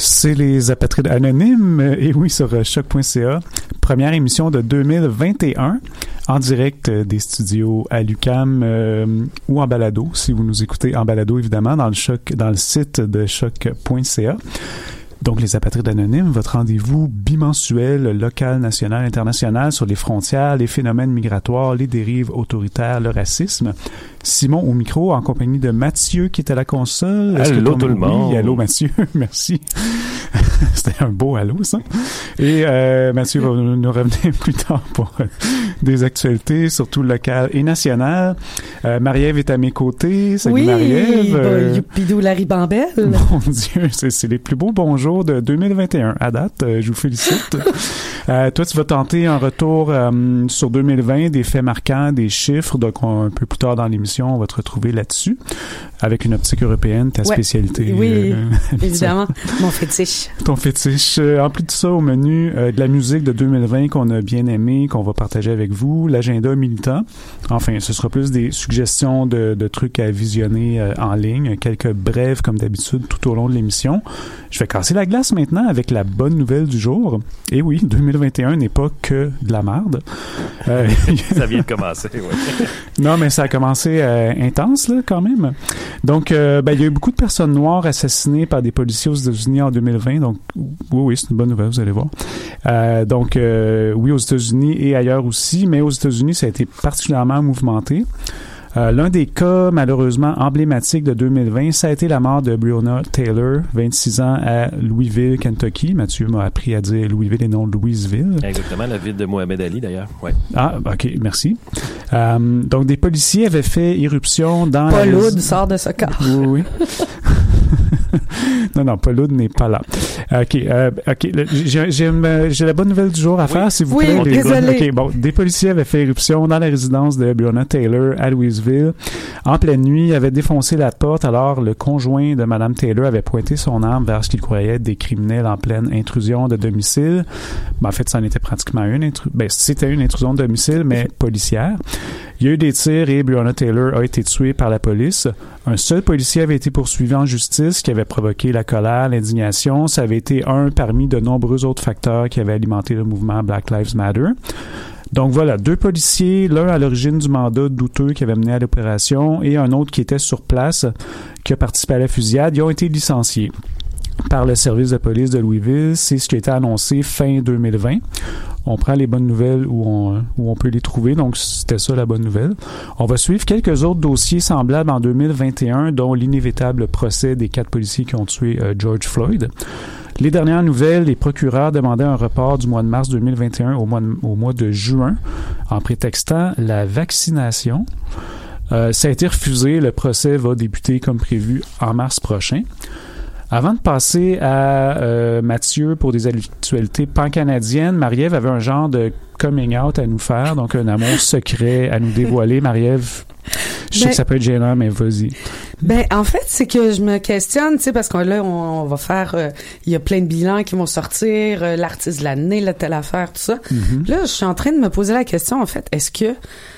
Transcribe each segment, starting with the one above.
C'est les apatrides anonymes, et oui, sur choc.ca. Première émission de 2021, en direct des studios à l'UQAM ou en balado, si vous nous écoutez en balado, évidemment, dans le site de choc.ca. Donc, les apatrides anonymes, votre rendez-vous bimensuel, local, national, international sur les frontières, les phénomènes migratoires, les dérives autoritaires, le racisme. Simon au micro, en compagnie de Mathieu qui est à la console. Allô tout le monde. Oui, allô Mathieu, merci. C'était un beau allô, ça. Et Mathieu va nous revenir plus tard pour des actualités, surtout locales et nationales. Marie-Ève est à mes côtés. Salut Marie-Ève. Oui, youpidou la ribambelle. Mon Dieu, c'est les plus beaux bonjours de 2021 à date. Je vous félicite. Toi, tu vas tenter un retour sur 2020, des faits marquants, des chiffres. Donc, un peu plus tard dans l'émission, on va te retrouver là-dessus avec une optique européenne, ta spécialité. Oui, évidemment. Mon fétiche. Ton fétiche. En plus de ça, au menu, de la musique de 2020 qu'on a bien aimé, qu'on va partager avec vous, l'agenda militant. Enfin, ce sera plus des suggestions de trucs à visionner en ligne, quelques brèves comme d'habitude tout au long de l'émission. Je vais casser la glace maintenant avec la bonne nouvelle du jour. Et oui, 2021 n'est pas que de la merde. Ça vient de commencer, oui. Non, mais ça a commencé intense, là, quand même. Donc, il y a eu beaucoup de personnes noires assassinées par des policiers aux États-Unis en 2020. Donc, oui, c'est une bonne nouvelle, vous allez voir. Oui, aux États-Unis et ailleurs aussi, mais aux États-Unis, ça a été particulièrement mouvementé. L'un des cas, malheureusement, emblématiques de 2020, ça a été la mort de Breonna Taylor, 26 ans, à Louisville, Kentucky. Mathieu m'a appris à dire Louisville et non Louisville. Exactement, la ville de Mohamed Ali, d'ailleurs. Ouais. Ah, OK, merci. Donc, des policiers avaient fait irruption dans Paul Oud sort de ce cas. Oui. Non, Paul Oud n'est pas là. OK. J'ai la bonne nouvelle du jour à faire, s'il vous plaît. Oui, désolé. OK, bon, des policiers avaient fait irruption dans la résidence de Breonna Taylor à Louisville. En pleine nuit, ils avaient défoncé la porte, alors le conjoint de Mme Taylor avait pointé son arme vers ce qu'il croyait être des criminels en pleine intrusion de domicile. En fait, ça en était pratiquement c'était une intrusion de domicile, mais policière. Il y a eu des tirs et Breonna Taylor a été tuée par la police. Un seul policier avait été poursuivi en justice qui avait provoqué la colère, l'indignation. Ça avait été un parmi de nombreux autres facteurs qui avaient alimenté le mouvement Black Lives Matter. Donc voilà, 2 policiers, l'un à l'origine du mandat douteux qui avait mené à l'opération et un autre qui était sur place, qui a participé à la fusillade, ils ont été licenciés par le service de police de Louisville. C'est ce qui a été annoncé fin 2020. On prend les bonnes nouvelles où on peut les trouver, donc c'était ça la bonne nouvelle. On va suivre quelques autres dossiers semblables en 2021, dont l'inévitable procès des 4 policiers qui ont tué George Floyd. Les dernières nouvelles, les procureurs demandaient un report du mois de mars 2021 au mois de juin, en prétextant la vaccination. Ça a été refusé, le procès va débuter comme prévu en mars prochain. Avant de passer à Mathieu pour des actualités pan-canadiennes, Marie-Ève avait un genre de coming out à nous faire, donc un amour secret à nous dévoiler. Marie-Ève, je sais que ça peut être gênant, mais vas-y. En fait, c'est que je me questionne, tu sais, parce que là, on va faire, il y a plein de bilans qui vont sortir, l'artiste de l'année, la telle affaire, tout ça. Mm-hmm. Là, je suis en train de me poser la question, en fait, est-ce que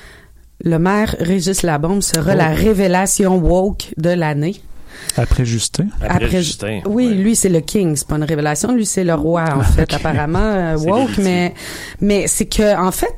le maire Régis Labombe sera la révélation woke de l'année? Après Justin. Après Justin. Oui, ouais. Lui, c'est le king. C'est pas une révélation. Lui, c'est le roi, en fait, apparemment, woke. Mais c'est que, en fait,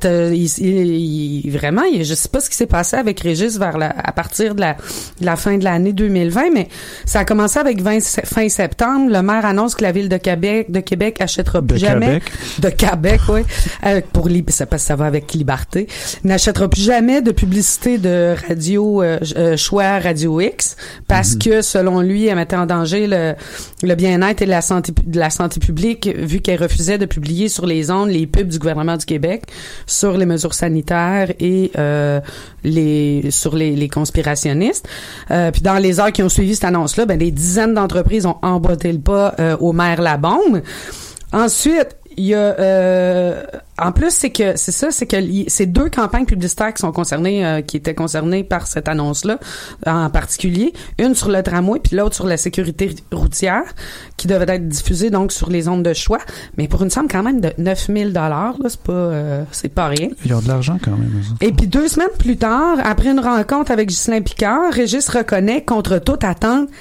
vraiment, je sais pas ce qui s'est passé avec Régis à partir de la fin de l'année 2020, mais ça a commencé avec fin septembre. Le maire annonce que la ville de Québec achètera plus jamais. De Québec, oui. Parce que ça va avec liberté. N'achètera plus jamais de publicité de radio, Choix Radio X, parce que, selon lui, elle mettait en danger le bien-être et la santé publique, vu qu'elle refusait de publier sur les ondes les pubs du gouvernement du Québec sur les mesures sanitaires et sur les conspirationnistes. Puis dans les heures qui ont suivi cette annonce-là, des dizaines d'entreprises ont emboîté le pas au maire Labombe. Ensuite, il y a en plus c'est que c'est 2 campagnes publicitaires qui étaient concernées par cette annonce-là en particulier, une sur le tramway puis l'autre sur la sécurité routière qui devait être diffusée donc sur les ondes de choix, mais pour une somme quand même de 9 000 $, là, c'est pas rien. Ils ont de l'argent quand même. Et puis 2 semaines plus tard, après une rencontre avec Ghislain Picard, Régis reconnaît contre toute attente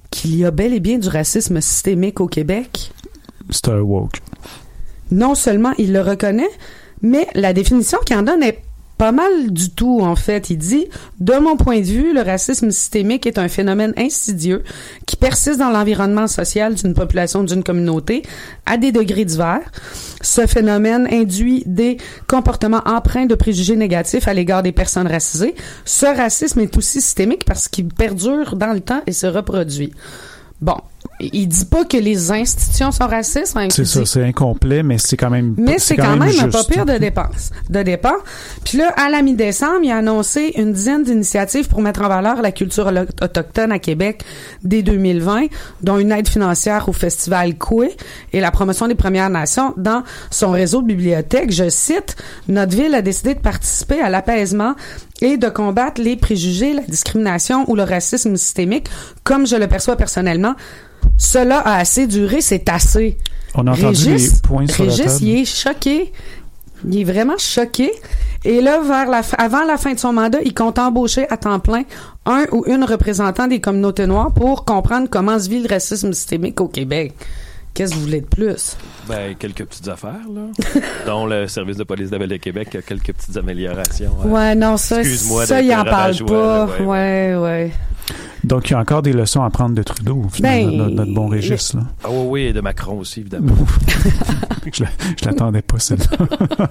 qu'il y a bel et bien du racisme systémique au Québec. C'est un woke. Non seulement il le reconnaît, mais la définition qu'il en donne est pas mal du tout, en fait. Il dit, de mon point de vue, le racisme systémique est un phénomène insidieux qui persiste dans l'environnement social d'une population, d'une communauté, à des degrés divers. Ce phénomène induit des comportements empreints de préjugés négatifs à l'égard des personnes racisées. Ce racisme est aussi systémique parce qu'il perdure dans le temps et se reproduit. Bon. Il dit pas que les institutions sont racistes. Hein, c'est ça, c'est incomplet, mais c'est quand même mais c'est quand même un pas pire de départ. Puis là, à la mi-décembre, il a annoncé une dizaine d'initiatives pour mettre en valeur la culture autochtone à Québec dès 2020, dont une aide financière au festival Coué et la promotion des Premières Nations dans son réseau de bibliothèques. Je cite, « Notre ville a décidé de participer à l'apaisement et de combattre les préjugés, la discrimination ou le racisme systémique, comme je le perçois personnellement. Cela a assez duré, c'est assez. » On a entendu les points sur la table. Régis, il est choqué. Il est vraiment choqué. Et là, avant la fin de son mandat, il compte embaucher à temps plein un ou une représentant des communautés noires pour comprendre comment se vit le racisme systémique au Québec. Qu'est-ce que vous voulez de plus? Ben, quelques petites affaires, là. Dont le service de police de la Ville de Québec a quelques petites améliorations. Ouais, non, ça, il en parle pas. Ouais. Donc, il y a encore des leçons à prendre de Trudeau, finalement, notre bon Régis, là. Ah oui, et de Macron aussi, évidemment. Je l'attendais pas, celle-là.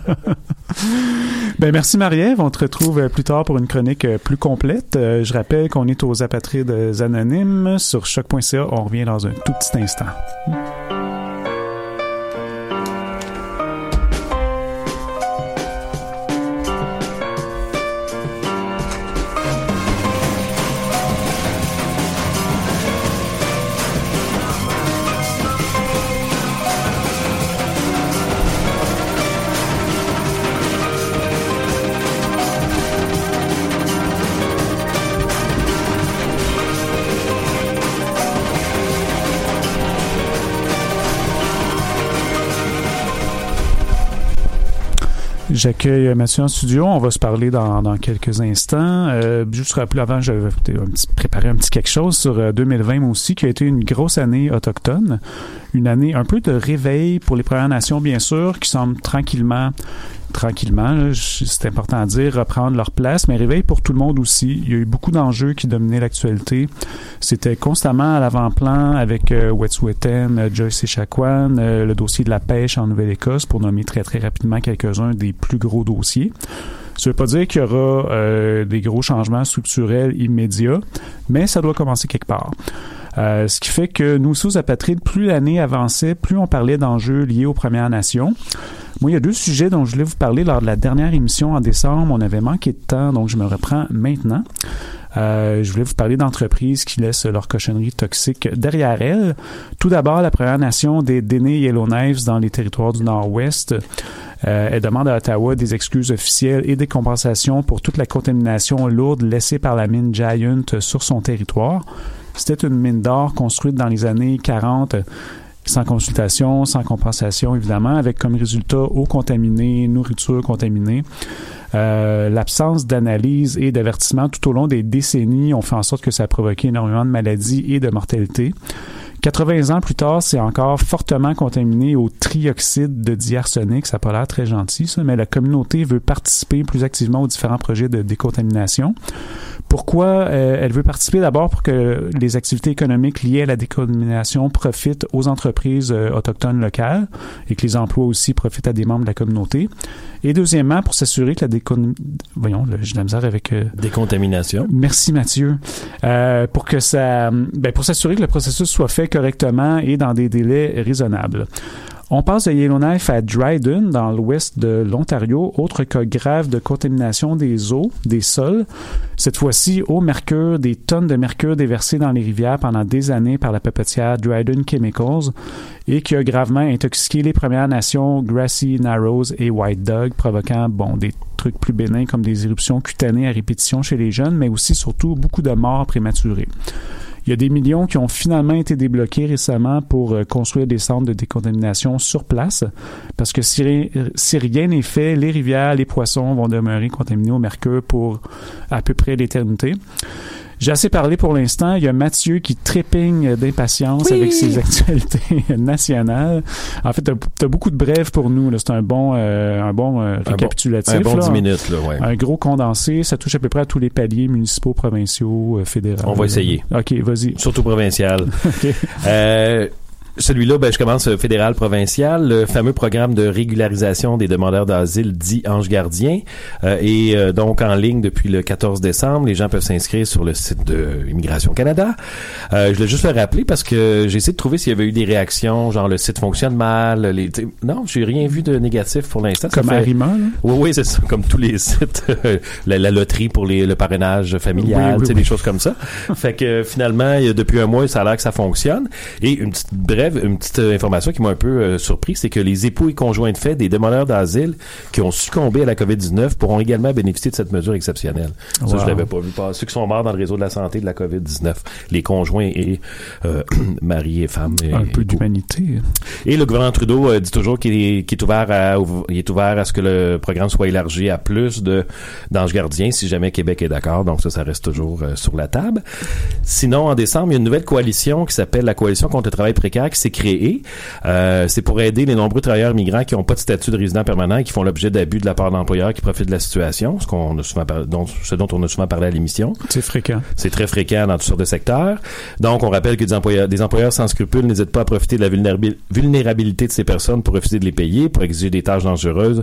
Merci Marie-Ève. On te retrouve plus tard pour une chronique plus complète. Je rappelle qu'on est aux Apatrides Anonymes sur choc.ca. On revient dans un tout petit instant. J'accueille Mathieu en studio. On va se parler dans quelques instants. Juste rappeler avant, j'avais préparé un petit quelque chose sur 2020 moi aussi, qui a été une grosse année autochtone. Une année un peu de réveil pour les Premières Nations, bien sûr, qui semblent tranquillement, là, c'est important à dire, reprendre leur place, mais réveil pour tout le monde aussi. Il y a eu beaucoup d'enjeux qui dominaient l'actualité. C'était constamment à l'avant-plan avec Wet'suwet'en, Joyce Echaquan, le dossier de la pêche en Nouvelle-Écosse, pour nommer très très rapidement quelques-uns des plus gros dossiers. Ça veut pas dire qu'il y aura des gros changements structurels immédiats, mais ça doit commencer quelque part. Ce qui fait que nous aussi aux Apatrides, plus l'année avançait, plus on parlait d'enjeux liés aux Premières Nations. Moi, il y a deux sujets dont je voulais vous parler lors de la dernière émission en décembre. On avait manqué de temps, donc je me reprends maintenant. Je voulais vous parler d'entreprises qui laissent leur cochonnerie toxique derrière elles. Tout d'abord, la Première Nation des Dene Yellowknives dans les territoires du Nord-Ouest. Elle demande à Ottawa des excuses officielles et des compensations pour toute la contamination lourde laissée par la mine Giant sur son territoire. C'était une mine d'or construite dans les années 40, sans consultation, sans compensation, évidemment, avec comme résultat eau contaminée, nourriture contaminée. L'absence d'analyse et d'avertissement tout au long des décennies ont fait en sorte que ça a provoqué énormément de maladies et de mortalité. 80 ans plus tard, c'est encore fortement contaminé au trioxyde de diarsenic. Ça n'a pas l'air très gentil, ça, mais la communauté veut participer plus activement aux différents projets de décontamination. Pourquoi elle veut participer? D'abord pour que les activités économiques liées à la décontamination profitent aux entreprises autochtones locales et que les emplois aussi profitent à des membres de la communauté. Et deuxièmement, pour s'assurer que j'ai de la misère avec... Décontamination. Merci Mathieu. Pour s'assurer que le processus soit fait correctement et dans des délais raisonnables. On passe de Yellowknife à Dryden, dans l'ouest de l'Ontario, autre cas grave de contamination des eaux, des sols. Cette fois-ci, au mercure, des tonnes de mercure déversées dans les rivières pendant des années par la papetière Dryden Chemicals et qui a gravement intoxiqué les Premières Nations Grassy Narrows et White Dog, provoquant des trucs plus bénins comme des éruptions cutanées à répétition chez les jeunes, mais aussi surtout beaucoup de morts prématurées. Il y a des millions qui ont finalement été débloqués récemment pour construire des centres de décontamination sur place, parce que si rien n'est fait, les rivières, les poissons vont demeurer contaminés au mercure pour à peu près l'éternité. J'ai assez parlé pour l'instant. Il y a Mathieu qui trépigne d'impatience avec ses actualités nationales. En fait, t'as beaucoup de brèves pour nous. Là. C'est un bon récapitulatif. Un bon 10 là. minutes. Là, ouais. Un gros condensé. Ça touche à peu près à tous les paliers municipaux, provinciaux, fédéraux. On va essayer. OK, vas-y. Surtout provincial. OK. Celui-là, je commence fédéral provincial, le fameux programme de régularisation des demandeurs d'asile dit Ange Gardien est donc en ligne depuis le 14 décembre. Les gens peuvent s'inscrire sur le site de Immigration Canada. Je voulais juste le rappeler parce que j'ai essayé de trouver s'il y avait eu des réactions, genre le site fonctionne mal. Non, j'ai rien vu de négatif pour l'instant. Comme Arima, là? Oui, c'est ça, comme tous les sites. La loterie pour le parrainage familial, des choses comme ça. Fait que finalement, depuis un mois, ça a l'air que ça fonctionne. Et une petite information qui m'a un peu surpris, c'est que les époux et conjoints de fait des demandeurs d'asile qui ont succombé à la COVID-19 pourront également bénéficier de cette mesure exceptionnelle. Wow. Ça, je l'avais pas vu. Ceux qui sont morts dans le réseau de la santé de la COVID-19, les conjoints et mari et femme. Un peu d'humanité. Et le gouvernement Trudeau dit toujours qu'il est ouvert à ce que le programme soit élargi à plus d'anges gardiens si jamais Québec est d'accord. Donc ça reste toujours sur la table. Sinon, en décembre, il y a une nouvelle coalition qui s'appelle la Coalition contre le travail précaire qui s'est créée. C'est pour aider les nombreux travailleurs migrants qui n'ont pas de statut de résident permanent et qui font l'objet d'abus de la part d'employeurs qui profitent de la situation, ce dont on a souvent parlé à l'émission. C'est fréquent. C'est très fréquent dans toutes sortes de secteurs. Donc, on rappelle que des employeurs sans scrupules n'hésitent pas à profiter de la vulnérabilité de ces personnes pour refuser de les payer, pour exiger des tâches dangereuses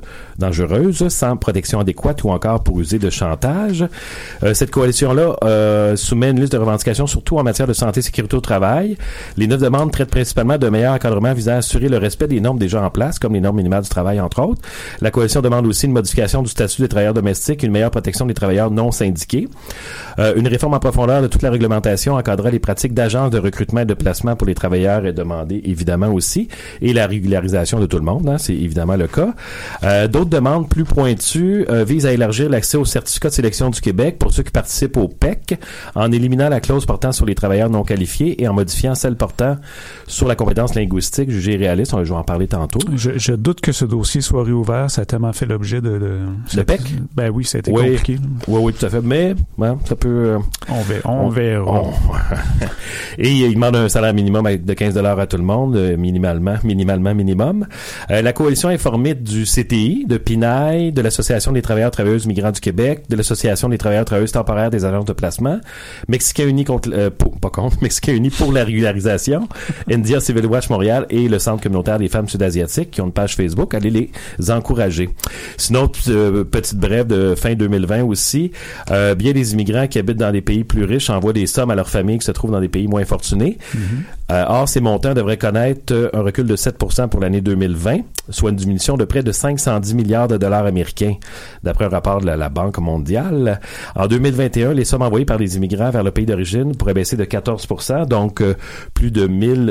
sans protection adéquate ou encore pour user de chantage. Cette coalition-là soumet une liste de revendications, surtout en matière de santé et sécurité au travail. Les 9 demandes traitent principalement de meilleurs encadrements visant à assurer le respect des normes déjà en place, comme les normes minimales du travail, entre autres. La coalition demande aussi une modification du statut des travailleurs domestiques et une meilleure protection des travailleurs non syndiqués. Une réforme en profondeur de toute la réglementation encadrant les pratiques d'agences de recrutement et de placement pour les travailleurs est demandée, évidemment aussi, et la régularisation de tout le monde, c'est évidemment le cas. D'autres demandes plus pointues visent à élargir l'accès au certificat de sélection du Québec pour ceux qui participent au PEC, en éliminant la clause portant sur les travailleurs non qualifiés et en modifiant celle portant sur la compétence linguistique jugée réaliste. Je vais en parler tantôt. Je doute que ce dossier soit réouvert. Ça a tellement fait l'objet de le PEC? Ben oui, ça a été compliqué. Oui, tout à fait. Mais ça peut... On verra. Et il demande un salaire minimum de 15 $ à tout le monde, minimum. La coalition est formée du CTI, de PINAI, de l'Association des travailleurs-travailleuses migrants du Québec, de l'Association des travailleurs-travailleuses temporaires des agences de placement, Mexicains Unis Mexicains Unis pour la régularisation, India Civil Watch Montréal et le Centre communautaire des femmes sud-asiatiques qui ont une page Facebook. Allez les encourager. Sinon, petite brève de fin 2020 aussi, bien des immigrants qui habitent dans des pays plus riches envoient des sommes à leurs familles qui se trouvent dans des pays moins fortunés. Or, ces montants devraient connaître un recul de 7% pour l'année 2020, soit une diminution de près de 510 milliards de dollars américains, d'après un rapport de la Banque mondiale. En 2021, les sommes envoyées par les immigrants vers le pays d'origine pourraient baisser de 14%, donc plus de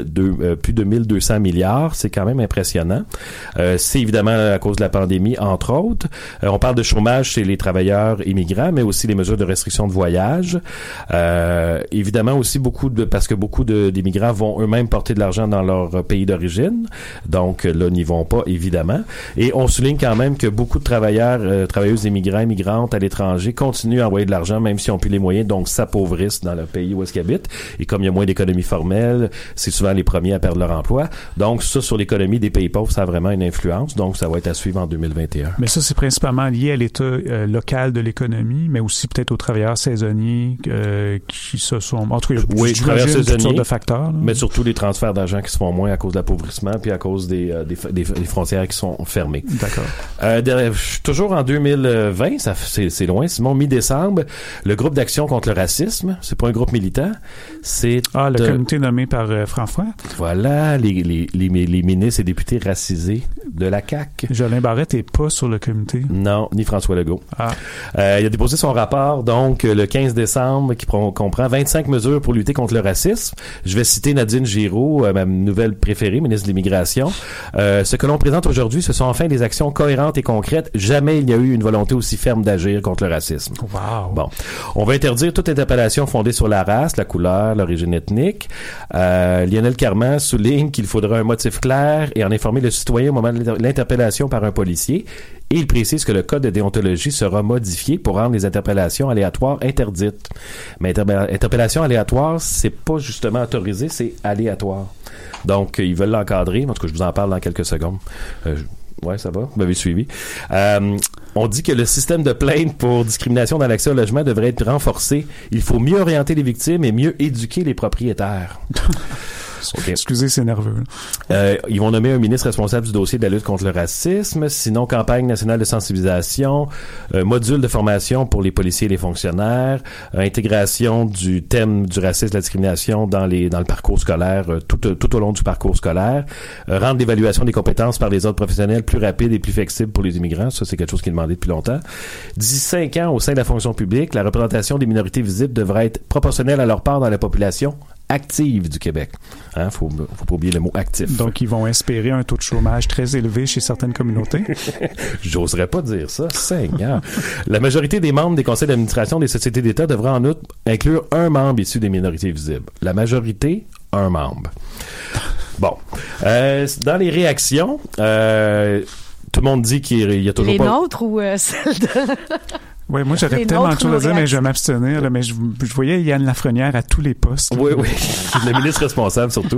1200 milliards. C'est quand même impressionnant. C'est évidemment à cause de la pandémie, entre autres. On parle de chômage chez les travailleurs immigrants, mais aussi les mesures de restriction de voyage. Évidemment aussi parce que beaucoup d'immigrants vont eux-mêmes porter de l'argent dans leur pays d'origine. Donc là, n'y vont pas, évidemment. Et on souligne quand même que beaucoup de travailleuses immigrantes à l'étranger continuent à envoyer de l'argent, même s'ils n'ont plus les moyens, donc s'appauvrissent dans le pays où est-ce qu'ils habitent. Et comme il y a moins d'économie formelle, c'est souvent les premiers à perdre leur emploi. Donc ça, sur l'économie des pays pauvres, ça a vraiment une influence. Donc ça va être à suivre en 2021. Mais ça, c'est principalement lié à l'état local de l'économie, mais aussi peut-être aux travailleurs saisonniers qui se sont... En tout cas, travailleurs saisonniers, toutes sortes de facteurs. Là. Mais surtout les transferts d'argent qui se font moins à cause de l'appauvrissement puis à cause des frontières qui sont fermées. D'accord. Toujours en 2020, c'est loin, Simon, mi-décembre, le groupe d'action contre le racisme, c'est pas un groupe militant, c'est... le comité nommé par François. Voilà, les ministres et députés racisés de la CAQ. Jolin Barrette n'est pas sur le comité. Non, ni François Legault. Il a déposé son rapport, donc, le 15 décembre, qui comprend 25 mesures pour lutter contre le racisme. Je vais citer Nadine Giraud, ma nouvelle préférée, ministre de l'Immigration. Ce que l'on présente aujourd'hui, ce sont enfin des actions cohérentes et concrètes. Jamais il n'y a eu une volonté aussi ferme d'agir contre le racisme. Wow. Bon. On va interdire toute interpellation fondée sur la race, la couleur, l'origine ethnique. Lionel Carman, gouvernement souligne qu'il faudra un motif clair et en informer le citoyen au moment de l'interpellation par un policier. Et il précise que le code de déontologie sera modifié pour rendre les interpellations aléatoires interdites. Mais interpellation aléatoire, c'est pas justement autorisé, c'est aléatoire. Donc, ils veulent l'encadrer. En tout cas, je vous en parle dans quelques secondes. Ouais, ça va. Vous m'avez suivi. On dit que le système de plainte pour discrimination dans l'accès au logement devrait être renforcé. Il faut mieux orienter les victimes et mieux éduquer les propriétaires. Okay. Excusez, c'est nerveux. Ils vont nommer un ministre responsable du dossier de la lutte contre le racisme. Sinon, campagne nationale de sensibilisation, module de formation pour les policiers et les fonctionnaires, intégration du thème du racisme et de la discrimination dans le parcours scolaire, tout au long du parcours scolaire, rendre l'évaluation des compétences par les autres professionnels plus rapide et plus flexible pour les immigrants. Ça, c'est quelque chose qui est demandé depuis longtemps. D'ici 5 ans, au sein de la fonction publique, la représentation des minorités visibles devrait être proportionnelle à leur part dans la population active du Québec. Hein, faut pas oublier le mot actif. Donc, ils vont espérer un taux de chômage très élevé chez certaines communautés. J'oserais pas dire ça. Seigneur. La majorité des membres des conseils d'administration des sociétés d'État devra en outre inclure un membre issu des minorités visibles. La majorité, un membre. Bon. Dans les réactions, tout le monde dit qu'il y a toujours les pas... Les nôtres ou celles de... Oui, moi, j'aurais tellement de choses à dire, mais je vais m'abstenir. Là, mais je voyais Yann Lafrenière à tous les postes. Oui, oui. Le ministre responsable, surtout.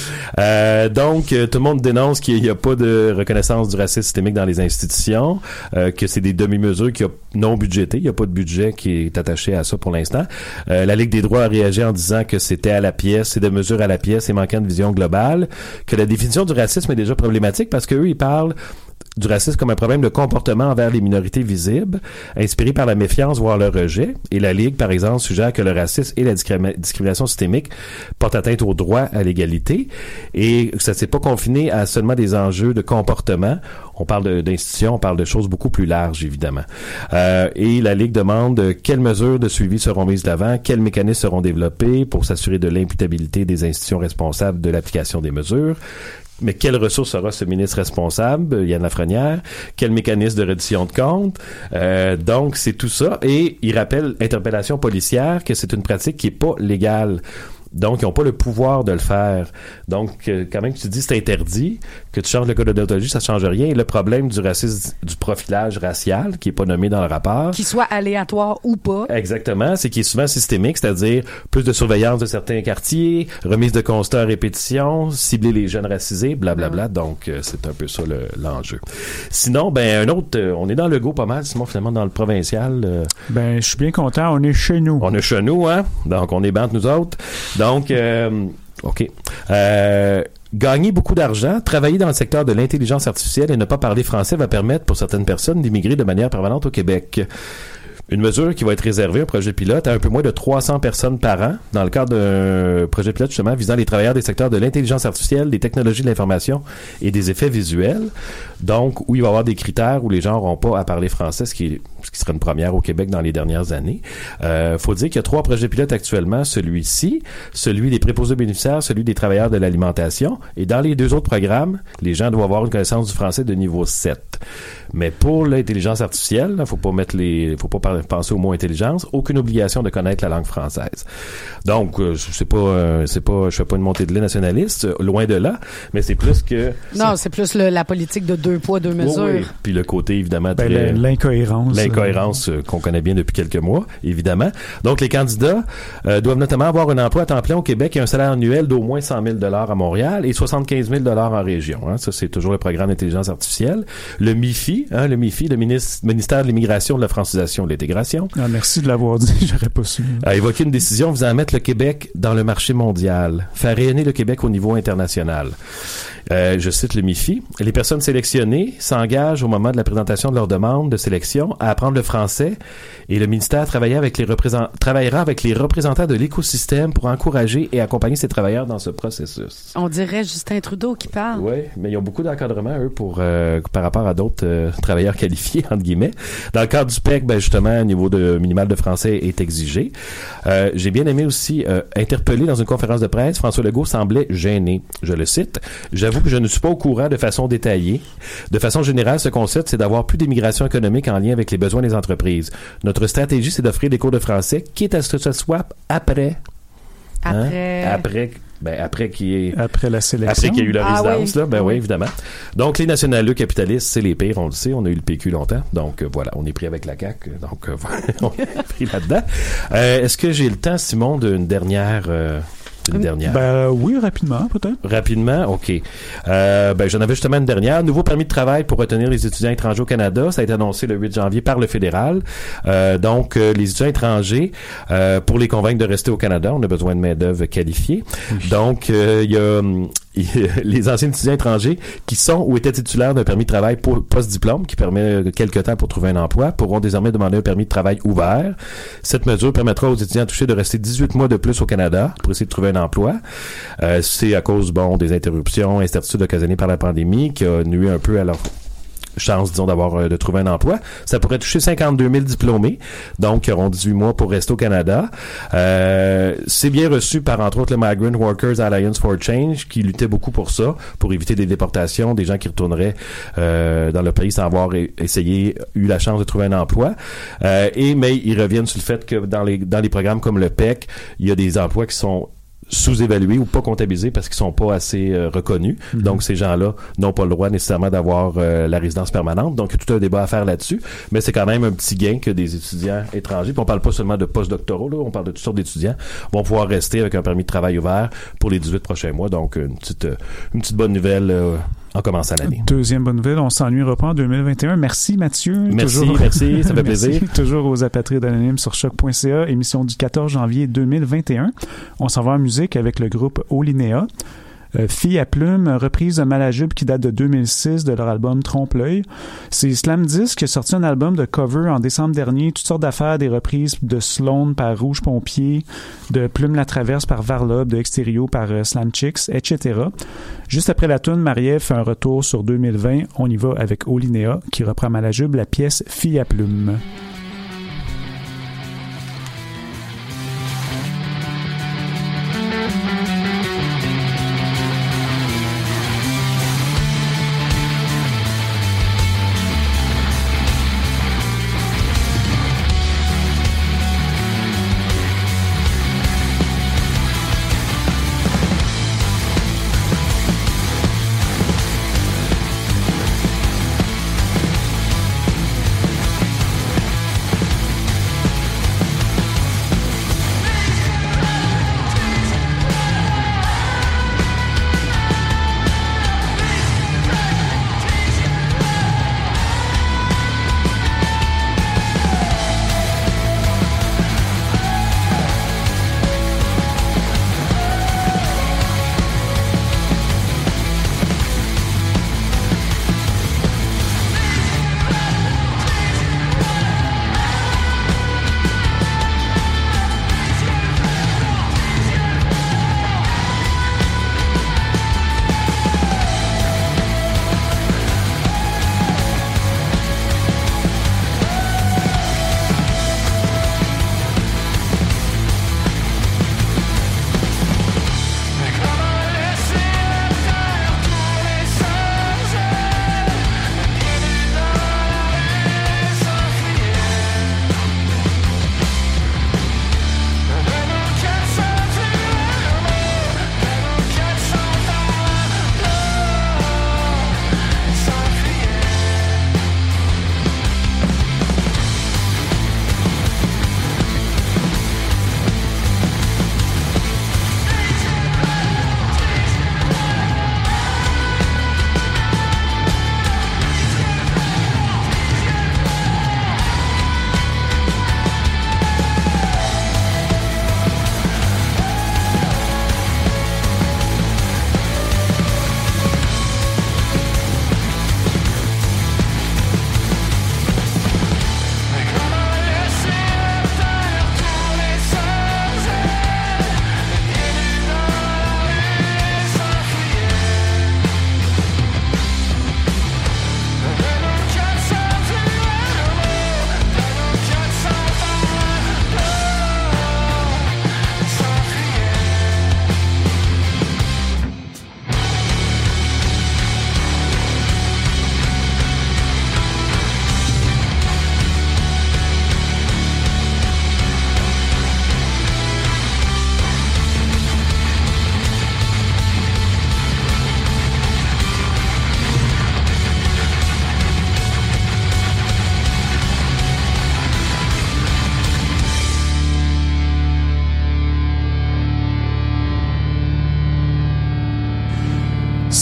Donc, tout le monde dénonce qu'il n'y a pas de reconnaissance du racisme systémique dans les institutions, que c'est des demi-mesures qui sont non budgétées. Il n'y a pas de budget qui est attaché à ça pour l'instant. La Ligue des droits a réagi en disant que c'était à la pièce, c'est des mesures à la pièce et manquant de vision globale, que la définition du racisme est déjà problématique parce qu'eux, ils parlent du racisme comme un problème de comportement envers les minorités visibles, inspiré par la méfiance, voire le rejet. Et la Ligue, par exemple, suggère que le racisme et la discrimination systémique portent atteinte au droit à l'égalité et que ça ne s'est pas confiné à seulement des enjeux de comportement. On parle d'institutions, on parle de choses beaucoup plus larges, évidemment. Et la Ligue demande quelles mesures de suivi seront mises d'avant, quels mécanismes seront développés pour s'assurer de l'imputabilité des institutions responsables de l'application des mesures. Mais quelles ressources aura ce ministre responsable, Yann Lafrenière? Quel mécanisme de reddition de comptes? Donc, c'est tout ça. Et il rappelle, interpellation policière, que c'est une pratique qui est pas légale. Donc, ils n'ont pas le pouvoir de le faire. Donc, quand même, tu dis c'est interdit, que tu changes le code de déontologie, ça ne change rien. Et le problème du racisme, du profilage racial, qui n'est pas nommé dans le rapport. Qu'il soit aléatoire ou pas. Exactement. C'est qu'il est souvent systémique, c'est-à-dire plus de surveillance de certains quartiers, remise de constats à répétition, cibler les jeunes racisés, blablabla. Donc, c'est un peu ça l'enjeu. Sinon, ben, un autre, on est dans le go pas mal, Simon, finalement, dans le provincial. Ben, je suis bien content, on est chez nous. On est chez nous, hein? Donc, on est bante nous autres. Donc, OK. Gagner beaucoup d'argent, travailler dans le secteur de l'intelligence artificielle et ne pas parler français va permettre pour certaines personnes d'immigrer de manière permanente au Québec. Une mesure qui va être réservée, un projet pilote, à un peu moins de 300 personnes par an, dans le cadre d'un projet pilote justement visant les travailleurs des secteurs de l'intelligence artificielle, des technologies de l'information et des effets visuels. Donc, où il va y avoir des critères où les gens n'auront pas à parler français, ce qui serait une première au Québec dans les dernières années. Faut dire qu'il y a 3 projets pilotes actuellement, celui-ci, celui des préposés bénéficiaires, celui des travailleurs de l'alimentation. Et dans les 2 autres programmes, les gens doivent avoir une connaissance du français de niveau 7. Mais pour l'intelligence artificielle, faut pas penser au mot intelligence, aucune obligation de connaître la langue française. Donc, je fais pas une montée de lait nationaliste, loin de là, mais c'est plus que... Non, c'est plus la politique de 2 poids, 2 mesures. Oui. Puis le côté, évidemment, très... L'incohérence qu'on connaît bien depuis quelques mois, évidemment. Donc, les candidats doivent notamment avoir un emploi à temps plein au Québec et un salaire annuel d'au moins 100 000 $ à Montréal et 75 000 $ en région. Hein. Ça, c'est toujours le programme d'intelligence artificielle. Le MIFI, le ministère de l'Immigration, de la Francisation et de l'Intégration. Ah, merci de l'avoir dit, j'aurais pas su. A évoqué une décision visant à mettre le Québec dans le marché mondial, faire rayonner le Québec au niveau international. Je cite le MIFI. Les personnes sélectionnées s'engagent au moment de la présentation de leur demande de sélection à apprendre le français et le ministère travaillera avec les représentants de l'écosystème pour encourager et accompagner ces travailleurs dans ce processus. On dirait Justin Trudeau qui parle. Oui, mais ils ont beaucoup d'encadrement, eux, par rapport à d'autres travailleurs qualifiés, entre guillemets. Dans le cadre du PEC, ben justement, un niveau minimal de français est exigé. J'ai bien aimé aussi interpeller dans une conférence de presse, François Legault semblait gêné. Je le cite. J'avoue que je ne suis pas au courant de façon détaillée. De façon générale, ce concept, c'est d'avoir plus d'immigration économique en lien avec les besoins des entreprises. Notre stratégie, c'est d'offrir des cours de français, quitte à ce que ce soit après après la sélection. Après qu'il y a eu la résidence, oui. là, oui, évidemment. Donc, les nationaleux capitalistes, c'est les pires, on le sait. On a eu le PQ longtemps. Donc, voilà, on est pris avec la CAQ. Donc, on est pris là-dedans. Est-ce que j'ai le temps, Simon, d'une dernière... Une dernière. Oui, rapidement, peut-être. Rapidement, OK. J'en avais justement une dernière. Nouveau permis de travail pour retenir les étudiants étrangers au Canada. Ça a été annoncé le 8 janvier par le fédéral. Donc, les étudiants étrangers, pour les convaincre de rester au Canada, on a besoin de main-d'œuvre qualifiée. Oui. Donc, il y a les anciens étudiants étrangers qui sont ou étaient titulaires d'un permis de travail post-diplôme qui permet quelques temps pour trouver un emploi pourront désormais demander un permis de travail ouvert. Cette mesure permettra aux étudiants touchés de rester 18 mois de plus au Canada pour essayer de trouver un emploi. C'est à cause, des interruptions, incertitudes occasionnées par la pandémie qui a nuit un peu à leur chance, disons, de trouver un emploi. Ça pourrait toucher 52 000 diplômés, donc qui auront 18 mois pour rester au Canada. C'est bien reçu par, entre autres, le Migrant Workers Alliance for Change, qui luttait beaucoup pour ça, pour éviter des déportations, des gens qui retourneraient dans le pays sans avoir eu la chance de trouver un emploi. Mais ils reviennent sur le fait que dans les programmes comme le PEC, il y a des emplois qui sont sous-évalués ou pas comptabilisés parce qu'ils sont pas assez reconnus. Mm-hmm. Donc, ces gens-là n'ont pas le droit nécessairement d'avoir la résidence permanente. Donc, il y a tout un débat à faire là-dessus. Mais c'est quand même un petit gain que des étudiants étrangers, puis on parle pas seulement de postdoctoraux, là, on parle de toutes sortes d'étudiants, vont pouvoir rester avec un permis de travail ouvert pour les 18 prochains mois. Donc, une petite bonne nouvelle en commençant l'année. Deuxième bonne nouvelle, on s'ennuiera pas en 2021. Merci Mathieu. Merci, ça fait plaisir. Toujours aux Apatrides Anonymes sur choc.ca, émission du 14 janvier 2021. On s'en va en musique avec le groupe Olinéa. Fille à plume, reprise de Malajube qui date de 2006 de leur album Trompe-l'œil. C'est Slam Disc qui a sorti un album de cover en décembre dernier, toutes sortes d'affaires, des reprises de Sloan par Rouge Pompier, de Plume la Traverse par Varlope, de Extérieur par Slam Chicks, etc. Juste après la toune, Marie-Ève fait un retour sur 2020. On y va avec Olinéa qui reprend Malajube la pièce Fille à plume.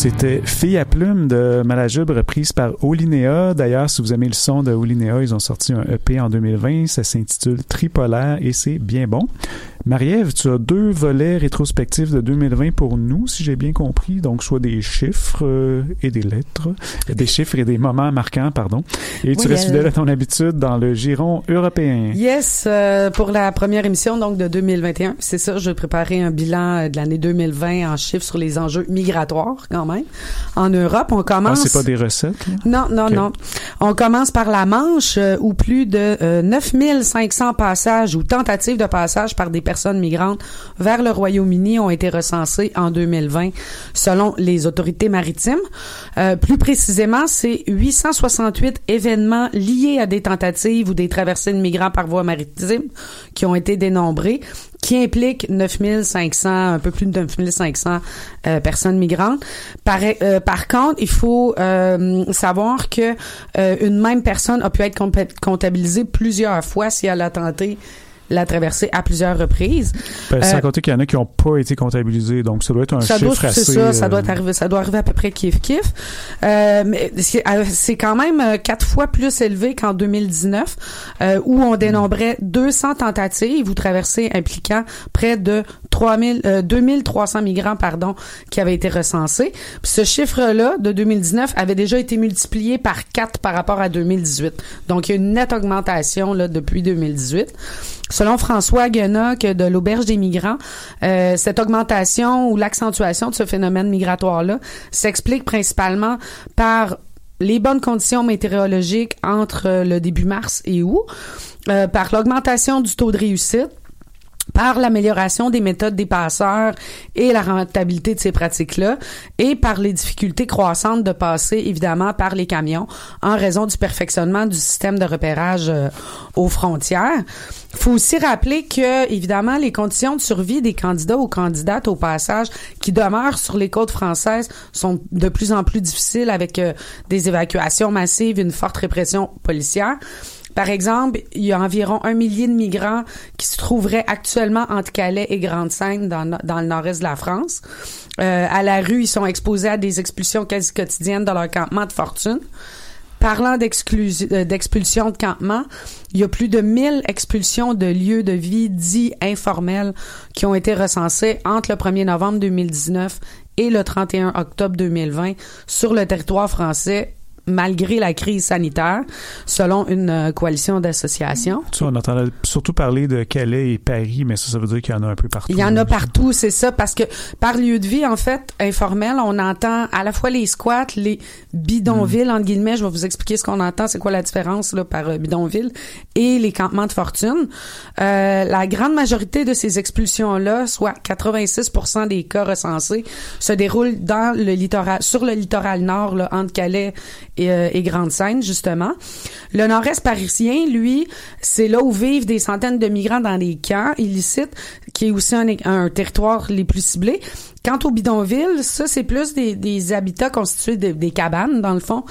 C'était Fille à plume de Malajube, reprise par Olinéa. D'ailleurs, si vous aimez le son de Olinéa, ils ont sorti un EP en 2020. Ça s'intitule Tripolaire et c'est bien bon. Marie-Ève, tu as 2 volets rétrospectifs de 2020 pour nous, si j'ai bien compris. Donc, soit des chiffres et des lettres. Des chiffres et des moments marquants, pardon. Et tu restes fidèle à ton habitude dans le giron européen. Yes, pour la première émission, donc, de 2021. C'est ça, je vais préparer un bilan de l'année 2020 en chiffres sur les enjeux migratoires, quand même. En Europe, on commence... Ah, c'est pas des recettes? Là? Non. On commence par la Manche, où plus de 9500 passages ou tentatives de passage par des personnes migrantes vers le Royaume-Uni ont été recensées en 2020 selon les autorités maritimes. Plus précisément, c'est 868 événements liés à des tentatives ou des traversées de migrants par voie maritime qui ont été dénombrés, qui impliquent 9500, un peu plus de 9500 personnes migrantes. Par contre, il faut savoir que une même personne a pu être comptabilisée plusieurs fois si elle a tenté la traversée à plusieurs reprises. Sans compter qu'il y en a qui n'ont pas été comptabilisés, donc ça doit être un chiffre assez... C'est ça doit arriver à peu près kiff-kiff. Mais c'est quand même 4 fois plus élevé qu'en 2019, où on dénombrait 200 tentatives ou traversées impliquant près de 2300 migrants, qui avaient été recensés. Puis ce chiffre-là, de 2019, avait déjà été multiplié par 4 par rapport à 2018. Donc, il y a une nette augmentation, là, depuis 2018. Selon François Guenot de l'Auberge des migrants, cette augmentation ou l'accentuation de ce phénomène migratoire-là s'explique principalement par les bonnes conditions météorologiques entre le début mars et août, par l'augmentation du taux de réussite, par l'amélioration des méthodes des passeurs et la rentabilité de ces pratiques-là, et par les difficultés croissantes de passer, évidemment, par les camions en raison du perfectionnement du système de repérage aux frontières. Il faut aussi rappeler que, évidemment, les conditions de survie des candidats ou candidates au passage qui demeurent sur les côtes françaises sont de plus en plus difficiles avec des évacuations massives, une forte répression policière. Par exemple, il y a environ 1 millier de migrants qui se trouveraient actuellement entre Calais et Grande-Synthe dans le nord-est de la France. À la rue, ils sont exposés à des expulsions quasi quotidiennes dans leur campement de fortune. Parlant d'expulsion de campement, il y a plus de 1000 expulsions de lieux de vie dits informels qui ont été recensés entre le 1er novembre 2019 et le 31 octobre 2020 sur le territoire français, malgré la crise sanitaire, selon une coalition d'associations. Tu sais, on entendait surtout parler de Calais et Paris, mais ça veut dire qu'il y en a un peu partout. Il y en a partout, c'est ça, parce que par lieu de vie, en fait, informel, on entend à la fois les squats, les bidonvilles, entre guillemets, je vais vous expliquer ce qu'on entend, c'est quoi la différence là par bidonville, et les campements de fortune. La grande majorité de ces expulsions-là, soit 86% des cas recensés, se déroulent dans le littoral, sur le littoral nord, là, entre Calais et Grande-Synthe, justement. Le nord-est parisien, lui, c'est là où vivent des centaines de migrants dans des camps illicites, qui est aussi un territoire les plus ciblés. Quant aux bidonvilles, ça, c'est plus des habitats constitués des cabanes, dans le fond.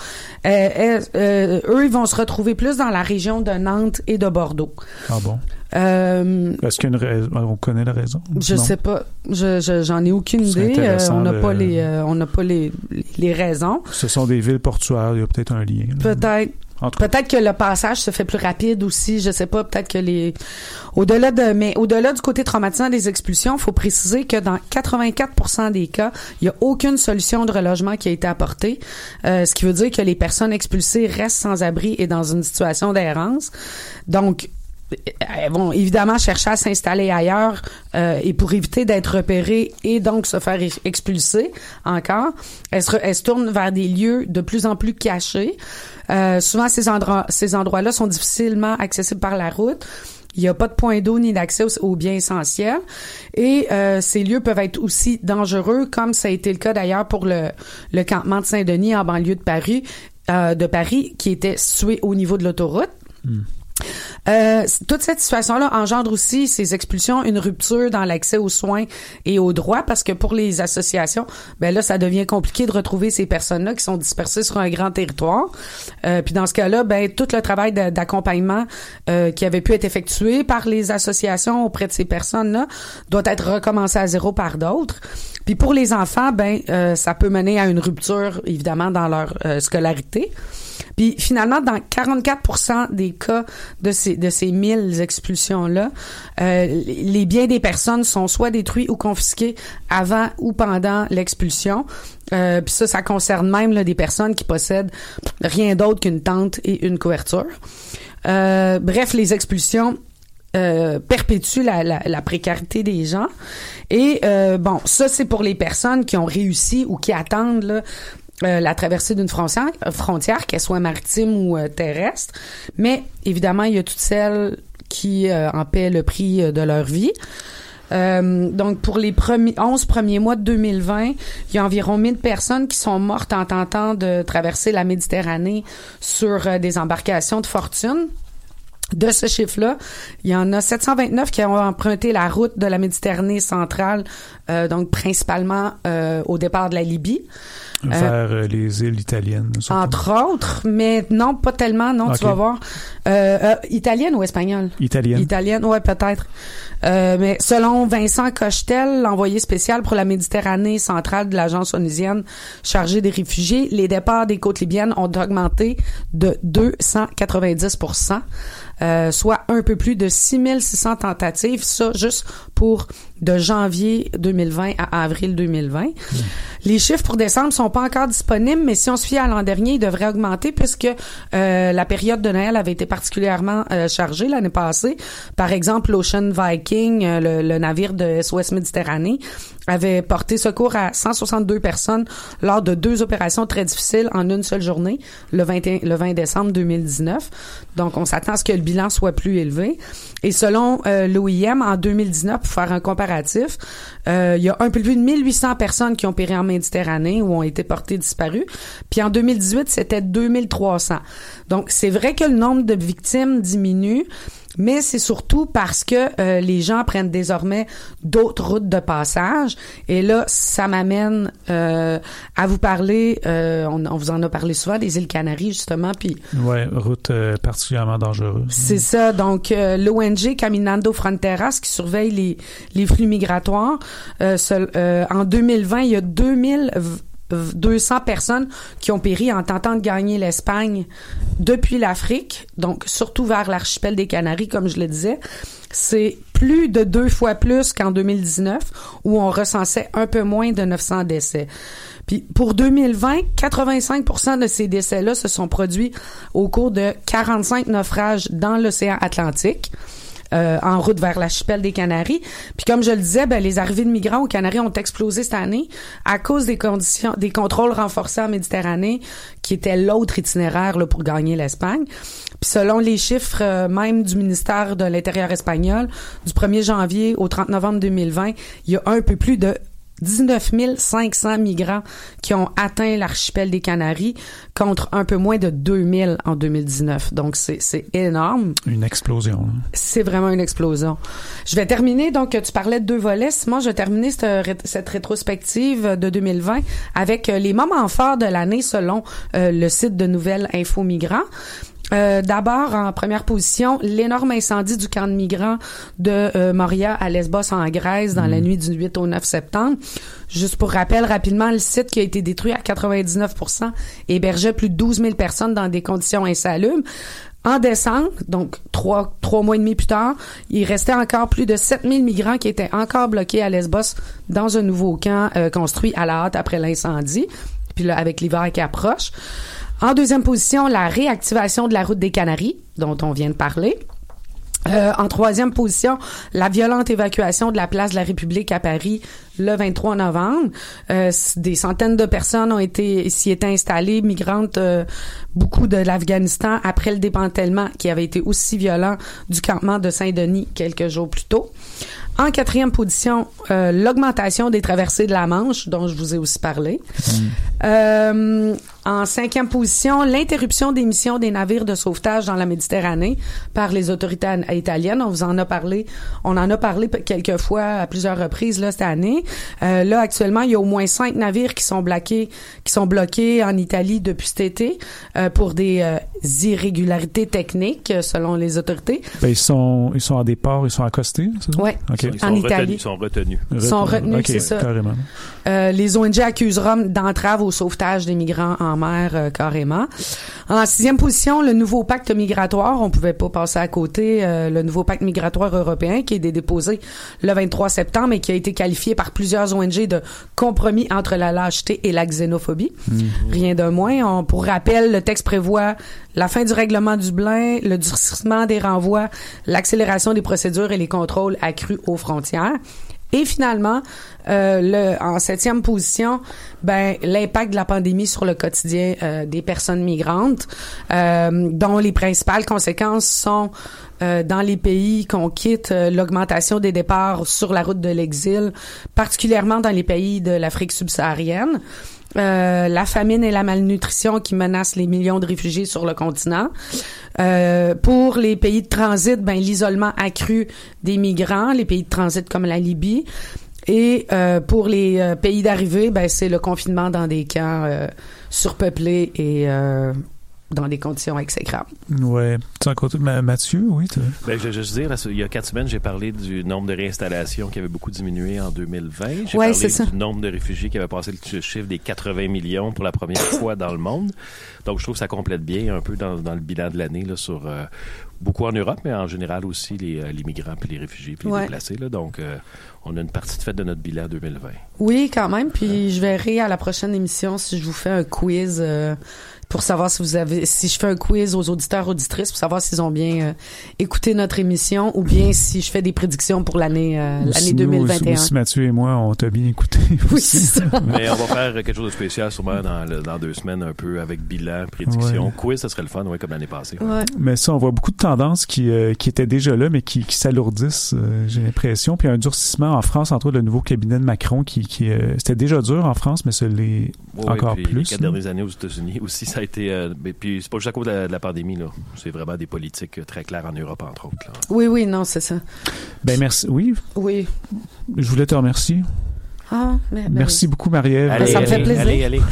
Eux, ils vont se retrouver plus dans la région de Nantes et de Bordeaux. Ah bon? Est-ce qu'il y a une raison? On connaît la raison? Je sais pas. J'en ai aucune idée. On n'a pas les raisons. Ce sont des villes portuaires. Il y a peut-être un lien. Peut-être. Peut-être que le passage se fait plus rapide aussi, je sais pas, peut-être que au-delà du côté traumatisant des expulsions, il faut préciser que dans 84% des cas, il y a aucune solution de relogement qui a été apportée, ce qui veut dire que les personnes expulsées restent sans abri et dans une situation d'errance. Donc, elles vont évidemment chercher à s'installer ailleurs et pour éviter d'être repérées et donc se faire expulser encore, elles se tournent vers des lieux de plus en plus cachés. Souvent, ces endroits-là sont difficilement accessibles par la route. Il n'y a pas de point d'eau ni d'accès aux biens essentiels. Et ces lieux peuvent être aussi dangereux, comme ça a été le cas d'ailleurs pour le campement de Saint-Denis en banlieue de Paris, qui était situé au niveau de l'autoroute. Toute cette situation-là engendre aussi, ces expulsions, une rupture dans l'accès aux soins et aux droits, parce que pour les associations, ben là, ça devient compliqué de retrouver ces personnes-là qui sont dispersées sur un grand territoire. Puis dans ce cas-là, ben tout le travail d'accompagnement qui avait pu être effectué par les associations auprès de ces personnes-là doit être recommencé à zéro par d'autres. Puis pour les enfants, ça peut mener à une rupture, évidemment, dans leur scolarité. Puis finalement, dans 44% des cas de ces 1000 expulsions-là, les biens des personnes sont soit détruits ou confisqués avant ou pendant l'expulsion. Puis ça concerne même là, des personnes qui possèdent rien d'autre qu'une tente et une couverture. Bref, les expulsions perpétuent la précarité des gens. Et ça, c'est pour les personnes qui ont réussi ou qui attendent là, la traversée d'une frontière, qu'elle soit maritime ou terrestre. Mais évidemment, il y a toutes celles qui en paient le prix de leur vie. Donc, pour les 11 premiers mois de 2020, il y a environ 1000 personnes qui sont mortes en tentant de traverser la Méditerranée sur des embarcations de fortune. De ce chiffre-là, il y en a 729 qui ont emprunté la route de la Méditerranée centrale, donc principalement au départ de la Libye. Vers les îles italiennes. Surtout. Entre autres, mais non, pas tellement, non, okay. Tu vas voir. Italienne ou espagnole? Italienne. Italienne, ouais, peut-être. Mais selon Vincent Cochetel, l'envoyé spécial pour la Méditerranée centrale de l'agence onusienne chargée des réfugiés, les départs des côtes libyennes ont augmenté de 290%. Soit un peu plus de 6600 tentatives, ça juste pour de janvier 2020 à avril 2020. Les chiffres pour décembre sont pas encore disponibles, mais si on se fie à l'an dernier, ils devraient augmenter puisque la période de Noël avait été particulièrement chargée l'année passée. Par exemple, l'Ocean Viking, le navire de SOS Méditerranée, avait porté secours à 162 personnes lors de 2 opérations très difficiles en une seule journée, le 20 décembre 2019. Donc, on s'attend à ce que le bilan soit plus élevé. Et selon l'OIM, en 2019, pour faire un comparatif, il y a un peu plus de 1800 personnes qui ont péri en Méditerranée ou ont été portées disparues. Puis en 2018, c'était 2300. Donc, c'est vrai que le nombre de victimes diminue, mais c'est surtout parce que les gens prennent désormais d'autres routes de passage. Et là, ça m'amène à vous parler, on vous en a parlé souvent, des îles Canaries, justement. Puis ouais, route particulièrement dangereuse. C'est ça. Donc, l'ONG Caminando Fronteras, qui surveille les flux migratoires, en 2020, il y a 2200 personnes qui ont péri en tentant de gagner l'Espagne depuis l'Afrique, donc surtout vers l'archipel des Canaries, comme je le disais. C'est plus de 2 fois plus qu'en 2019, où on recensait un peu moins de 900 décès. Puis pour 2020, 85% de ces décès-là se sont produits au cours de 45 naufrages dans l'océan Atlantique. En route vers l'archipel des Canaries. Puis comme je le disais, les arrivées de migrants aux Canaries ont explosé cette année à cause des contrôles renforcés en Méditerranée, qui était l'autre itinéraire là, pour gagner l'Espagne. Puis selon les chiffres même du ministère de l'Intérieur espagnol, du 1er janvier au 30 novembre 2020, il y a un peu plus de 19 500 migrants qui ont atteint l'archipel des Canaries contre un peu moins de 2000 en 2019. Donc, c'est énorme. Une explosion. C'est vraiment une explosion. Je vais terminer, donc, tu parlais de 2 volets. Simon, je vais terminer cette rétrospective de 2020 avec les moments forts de l'année selon le site de Nouvelles Info Migrants. D'abord, en première position, l'énorme incendie du camp de migrants de Moria à Lesbos en Grèce dans la nuit du 8 au 9 septembre. Juste pour rappel, rapidement, le site qui a été détruit à 99% hébergeait plus de 12 000 personnes dans des conditions insalubres. En décembre, donc 3 mois et demi plus tard, il restait encore plus de 7 000 migrants qui étaient encore bloqués à Lesbos dans un nouveau camp construit à la hâte après l'incendie. Puis là, avec l'hiver qui approche. En deuxième position, la réactivation de la route des Canaries, dont on vient de parler. En troisième position, la violente évacuation de la place de la République à Paris le 23 novembre. Des centaines de personnes s'y étaient installées, migrantes, beaucoup de l'Afghanistan, après le démantèlement qui avait été aussi violent du campement de Saint-Denis quelques jours plus tôt. En quatrième position, l'augmentation des traversées de la Manche, dont je vous ai aussi parlé. En cinquième position, l'interruption des missions des navires de sauvetage dans la Méditerranée par les autorités italiennes. On en a parlé quelques fois à plusieurs reprises là cette année. Là, actuellement, il y a au moins 5 navires qui sont bloqués en Italie depuis cet été pour des irrégularités techniques, selon les autorités. Ben, ils sont à des ports, ils sont accostés, c'est ça? Ouais. Okay. En Italie. Ils sont retenus. Ils sont retenus, okay, c'est ça. Carrément. Les ONG accusent Rome d'entrave au sauvetage des migrants en mer, carrément. En 6e position, le nouveau pacte migratoire. On pouvait pas passer à côté. Le nouveau pacte migratoire européen qui est déposé le 23 septembre et qui a été qualifié par plusieurs ONG de compromis entre la lâcheté et la xénophobie. Rien de moins. Pour rappel, le texte prévoit la fin du règlement Dublin, le durcissement des renvois, l'accélération des procédures et les contrôles accrus aux frontières. Et finalement, en 7e position, l'impact de la pandémie sur le quotidien des personnes migrantes, dont les principales conséquences sont dans les pays qu'on quitte, l'augmentation des départs sur la route de l'exil, particulièrement dans les pays de l'Afrique subsaharienne. La famine et la malnutrition qui menacent les millions de réfugiés sur le continent. Pour les pays de transit, l'isolement accru des migrants, les pays de transit comme la Libye. Et pour les pays d'arrivée, c'est le confinement dans des camps surpeuplés et dans des conditions exécrables. Ouais. Mathieu, oui. Je veux juste dire, il y a 4 semaines, j'ai parlé du nombre de réinstallations qui avait beaucoup diminué en 2020. J'ai parlé du nombre de réfugiés qui avait passé le chiffre des 80 millions pour la première fois dans le monde. Donc, je trouve que ça complète bien un peu dans le bilan de l'année là, sur beaucoup en Europe, mais en général aussi les migrants puis les réfugiés puis les déplacés. Là. Donc, on a une partie de fait de notre bilan 2020. Oui, quand même. Puis, je verrai à la prochaine émission si je vous fais un quiz pour savoir si je fais un quiz aux auditeurs, auditrices, pour savoir s'ils ont bien écouté notre émission ou bien si je fais des prédictions pour l'année 2021. Si Mathieu et moi, on t'a bien écouté. Oui, c'est ça. Mais on va faire quelque chose de spécial sûrement dans 2 semaines, un peu avec bilan, prédiction. Ouais. Quiz, ça serait le fun, comme l'année passée. Ouais. Mais ça, on voit beaucoup de tendances qui étaient déjà là, mais qui s'alourdissent, j'ai l'impression. Puis un durcissement en France, entre autres, le nouveau cabinet de Macron, c'était déjà dur en France, mais ça l'est encore plus. Les 4 dernières années aux États-Unis aussi, ça a été... puis c'est pas juste à cause de la pandémie, là. C'est vraiment des politiques très claires en Europe, entre autres. Là. Oui, non, c'est ça. Merci. Oui. Oui. Je voulais te remercier. Merci beaucoup, Marie-Ève. Ça me fait plaisir. Allez.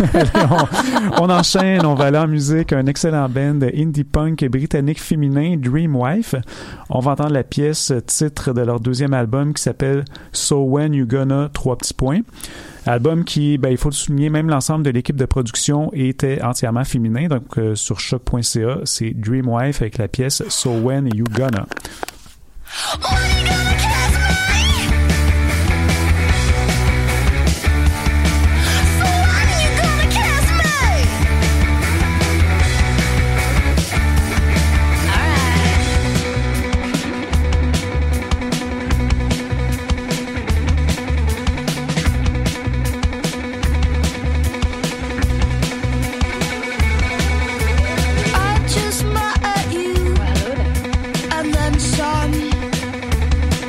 on enchaîne, on va aller en musique. Un excellent band indie punk britannique féminin, Dreamwife. On va entendre la pièce titre de leur 2e album qui s'appelle So When You Gonna... Album qui, il faut le souligner, même l'ensemble de l'équipe de production était entièrement féminin. Donc, sur choc.ca, c'est Dreamwife avec la pièce So When You Gonna. And then some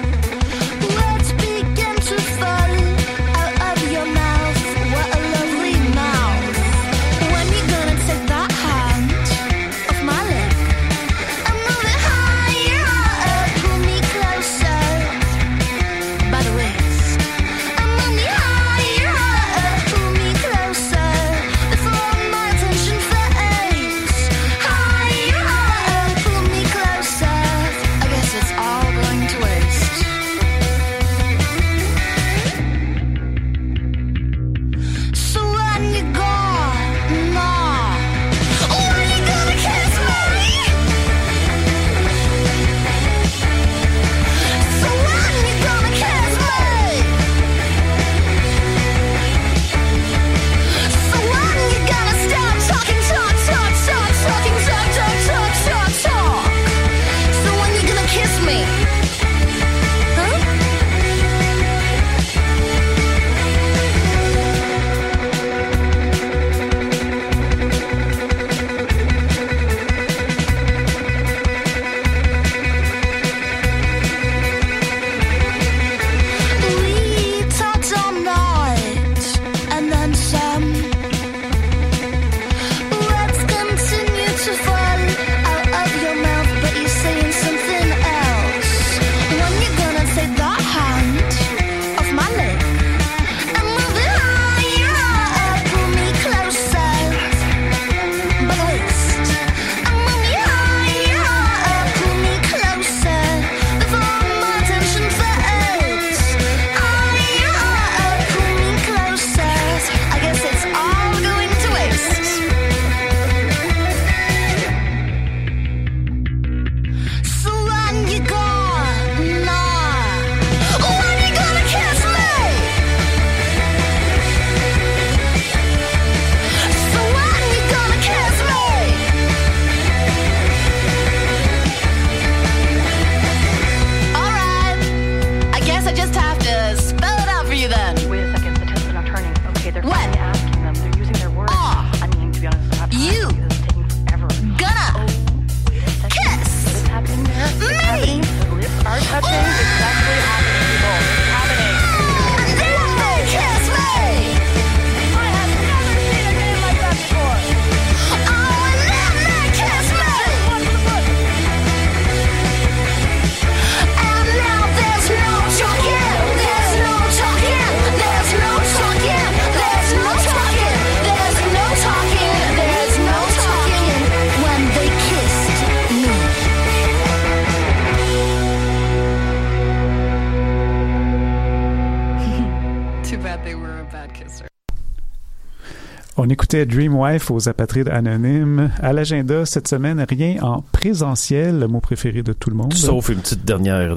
On écoutait Dreamwife aux apatrides anonymes. À l'agenda, cette semaine, rien en présentiel, le mot préféré de tout le monde. Sauf une petite dernière.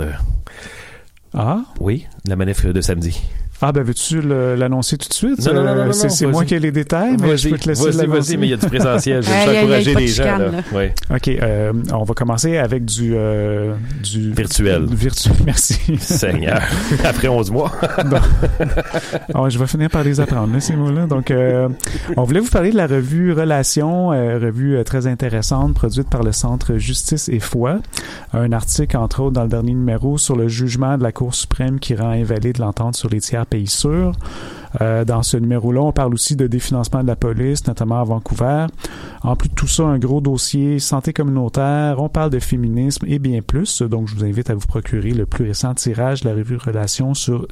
Ah? Oui, la manif de samedi. Ah, ben veux-tu l'annoncer tout de suite? Non, c'est moi qui ai les détails, mais je peux te laisser l'annoncer. Vas-y, mais il y a du présentiel. Je veux encourager les gens. Là. Oui. OK, on va commencer avec du virtuel. Virtuel, merci. Seigneur. Après 11 mois. Je vais finir par les apprendre, ces mots-là. Donc, on voulait vous parler de la revue Relations, revue très intéressante, produite par le Centre Justice et Foi. Un article, entre autres, dans le dernier numéro sur le jugement de la Cour suprême qui rend invalide l'entente sur les tiers pays sûrs. Dans ce numéro-là, on parle aussi de définancement de la police, notamment à Vancouver. En plus de tout ça, un gros dossier santé communautaire, on parle de féminisme et bien plus. Donc, je vous invite à vous procurer le plus récent tirage de la revue Relations sur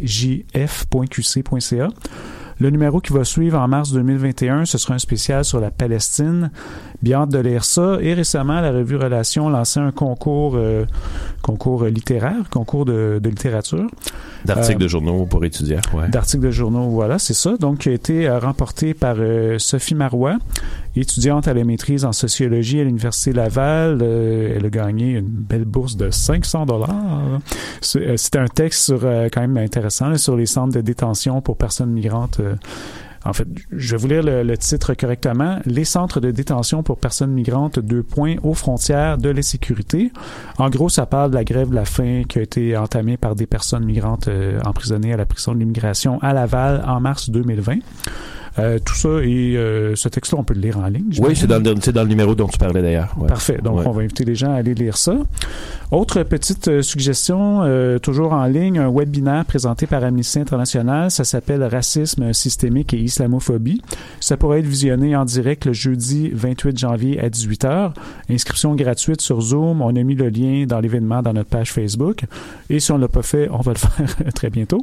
cjf.qc.ca. Le numéro qui va suivre en mars 2021, ce sera un spécial sur la Palestine. Bien hâte de lire ça. Et récemment, la revue Relations lançait un concours littéraire, concours de littérature. D'articles de journaux pour étudiants, ouais. D'articles de journaux, voilà, c'est ça. Donc, qui a été remporté par Sophie Marois, étudiante à la maîtrise en sociologie à l'Université Laval. Elle a gagné une belle bourse de $500. C'était un texte sur quand même intéressant là, sur les centres de détention pour personnes migrantes. En fait, je vais vous lire le titre correctement. Les centres de détention pour personnes migrantes, aux frontières de l'insécurité. En gros, ça parle de la grève de la faim qui a été entamée par des personnes migrantes emprisonnées à la prison de l'immigration à Laval en mars 2020. Tout ça et ce texte-là, on peut le lire en ligne. Oui, c'est dans le numéro dont tu parlais d'ailleurs. Ouais. Parfait. Donc, on va inviter les gens à aller lire ça. Autre petite suggestion, toujours en ligne, un webinaire présenté par Amnesty International. Ça s'appelle Racisme systémique et islamophobie. Ça pourrait être visionné en direct le jeudi 28 janvier à 18h. Inscription gratuite sur Zoom. On a mis le lien dans l'événement dans notre page Facebook. Et si on ne l'a pas fait, on va le faire très bientôt.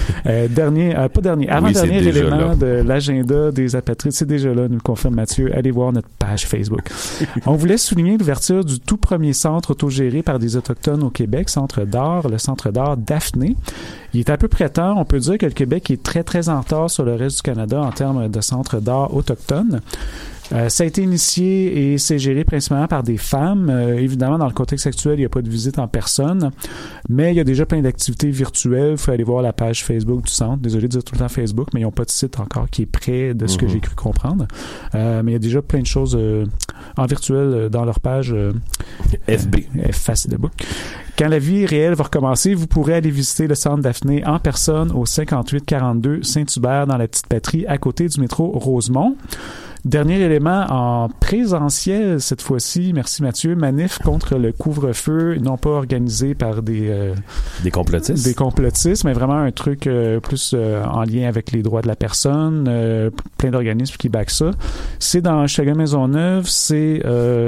Avant-dernier élément de l'agenda des apatrides. C'est déjà là, nous le confirme Mathieu. Allez voir notre page Facebook. On voulait souligner l'ouverture du tout premier centre autogéré par des Autochtones au Québec, le Centre d'art Daphné. Il est à peu près temps. On peut dire que le Québec est très, très en retard sur le reste du Canada en termes de centres d'art autochtones. Ça a été initié et c'est géré principalement par des femmes. Évidemment, dans le contexte actuel, il n'y a pas de visite en personne, mais il y a déjà plein d'activités virtuelles. Il faut aller voir la page Facebook du centre. Désolé de dire tout le temps Facebook, mais ils n'ont pas de site encore qui est prêt de ce que j'ai cru comprendre. Mais il y a déjà plein de choses en virtuel dans leur page FB. Facebook. Quand la vie réelle va recommencer, vous pourrez aller visiter le centre Daphné en personne au 5842 Saint-Hubert dans la petite patrie à côté du métro Rosemont. Dernier élément en présentiel cette fois-ci, merci Mathieu, manif contre le couvre-feu, non pas organisé par des complotistes. Des complotistes, mais vraiment un truc plus en lien avec les droits de la personne, plein d'organismes qui backent ça. C'est dans Chagrin-Maisonneuve, c'est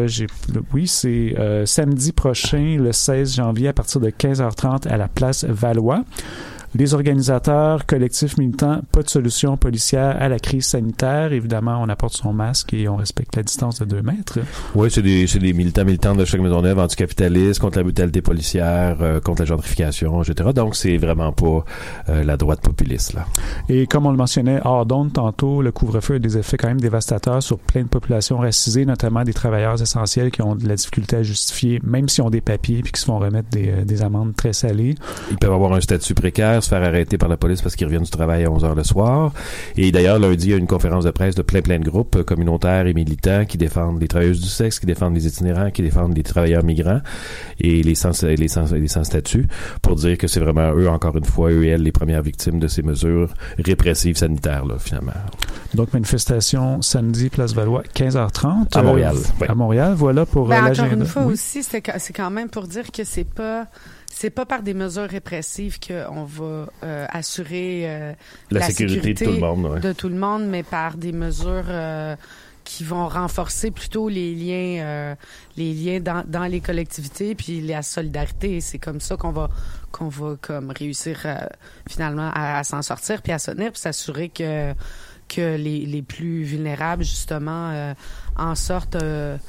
samedi prochain, le 16 janvier, à partir de 15h30 à la place Valois. Les organisateurs, collectifs militants, pas de solution policière à la crise sanitaire. Évidemment, on apporte son masque et on respecte la distance de 2 mètres. Oui, c'est des militantes de Chagrin-Maisonneuve, anticapitalistes, contre la brutalité policière, contre la gentrification, etc. Donc, c'est vraiment pas la droite populiste, là. Et comme on le mentionnait hors d'onde tantôt, le couvre-feu a des effets quand même dévastateurs sur plein de populations racisées, notamment des travailleurs essentiels qui ont de la difficulté à justifier, même s'ils ont des papiers puis qui se font remettre des amendes très salées. Ils peuvent avoir un statut précaire, se faire arrêter par la police parce qu'ils reviennent du travail à 11h le soir. Et d'ailleurs, lundi, il y a une conférence de presse de plein de groupes communautaires et militants qui défendent les travailleuses du sexe, qui défendent les itinérants, qui défendent les travailleurs migrants et les sans statut, pour dire que c'est vraiment eux, encore une fois, eux et elles, les premières victimes de ces mesures répressives sanitaires, là, finalement. Donc, manifestation samedi, Place Valois, 15h30. À Montréal. Oui. À Montréal, voilà pour l'agenda. Encore une fois aussi, c'est quand même pour dire que c'est pas par des mesures répressives qu'on va assurer la sécurité de tout le monde, ouais. De tout le monde, mais par des mesures qui vont renforcer plutôt les liens dans les collectivités puis la solidarité. C'est comme ça qu'on va comme réussir finalement à s'en sortir puis à se tenir puis s'assurer que les plus vulnérables justement en sortent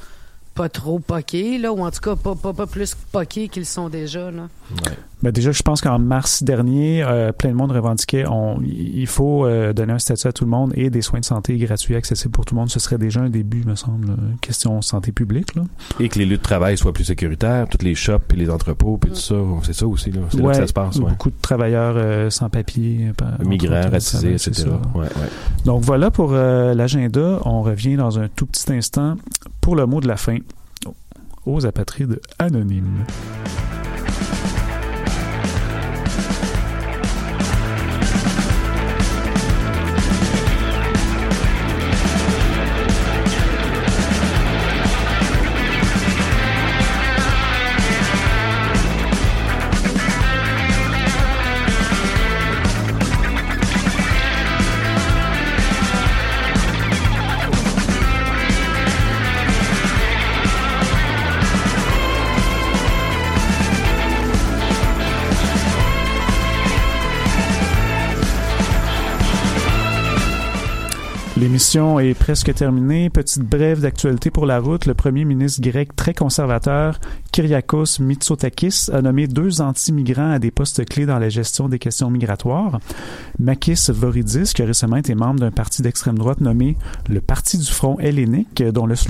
pas trop poqués, là, ou en tout cas pas plus poqués qu'ils sont déjà, là. Ouais. Ben déjà, je pense qu'en mars dernier, plein de monde revendiquait il faut donner un statut à tout le monde et des soins de santé gratuits accessibles pour tout le monde. Ce serait déjà un début, me semble, question santé publique. Là. Et que les lieux de travail soient plus sécuritaires, toutes les shops et les entrepôts, puis tout ça, c'est ça aussi. Là. C'est là que ça se passe. Ouais. Beaucoup de travailleurs sans papier. Migrants, racisés, etc. Ouais. Donc voilà pour l'agenda. On revient dans un tout petit instant pour le mot de la fin aux apatrides anonymes. L'émission est presque terminée. Petite brève d'actualité pour la route. Le premier ministre grec très conservateur, Kyriakos Mitsotakis, a nommé 2 anti-migrants à des postes clés dans la gestion des questions migratoires. Makis Voridis, qui a récemment été membre d'un parti d'extrême droite nommé le Parti du Front hellénique, dont le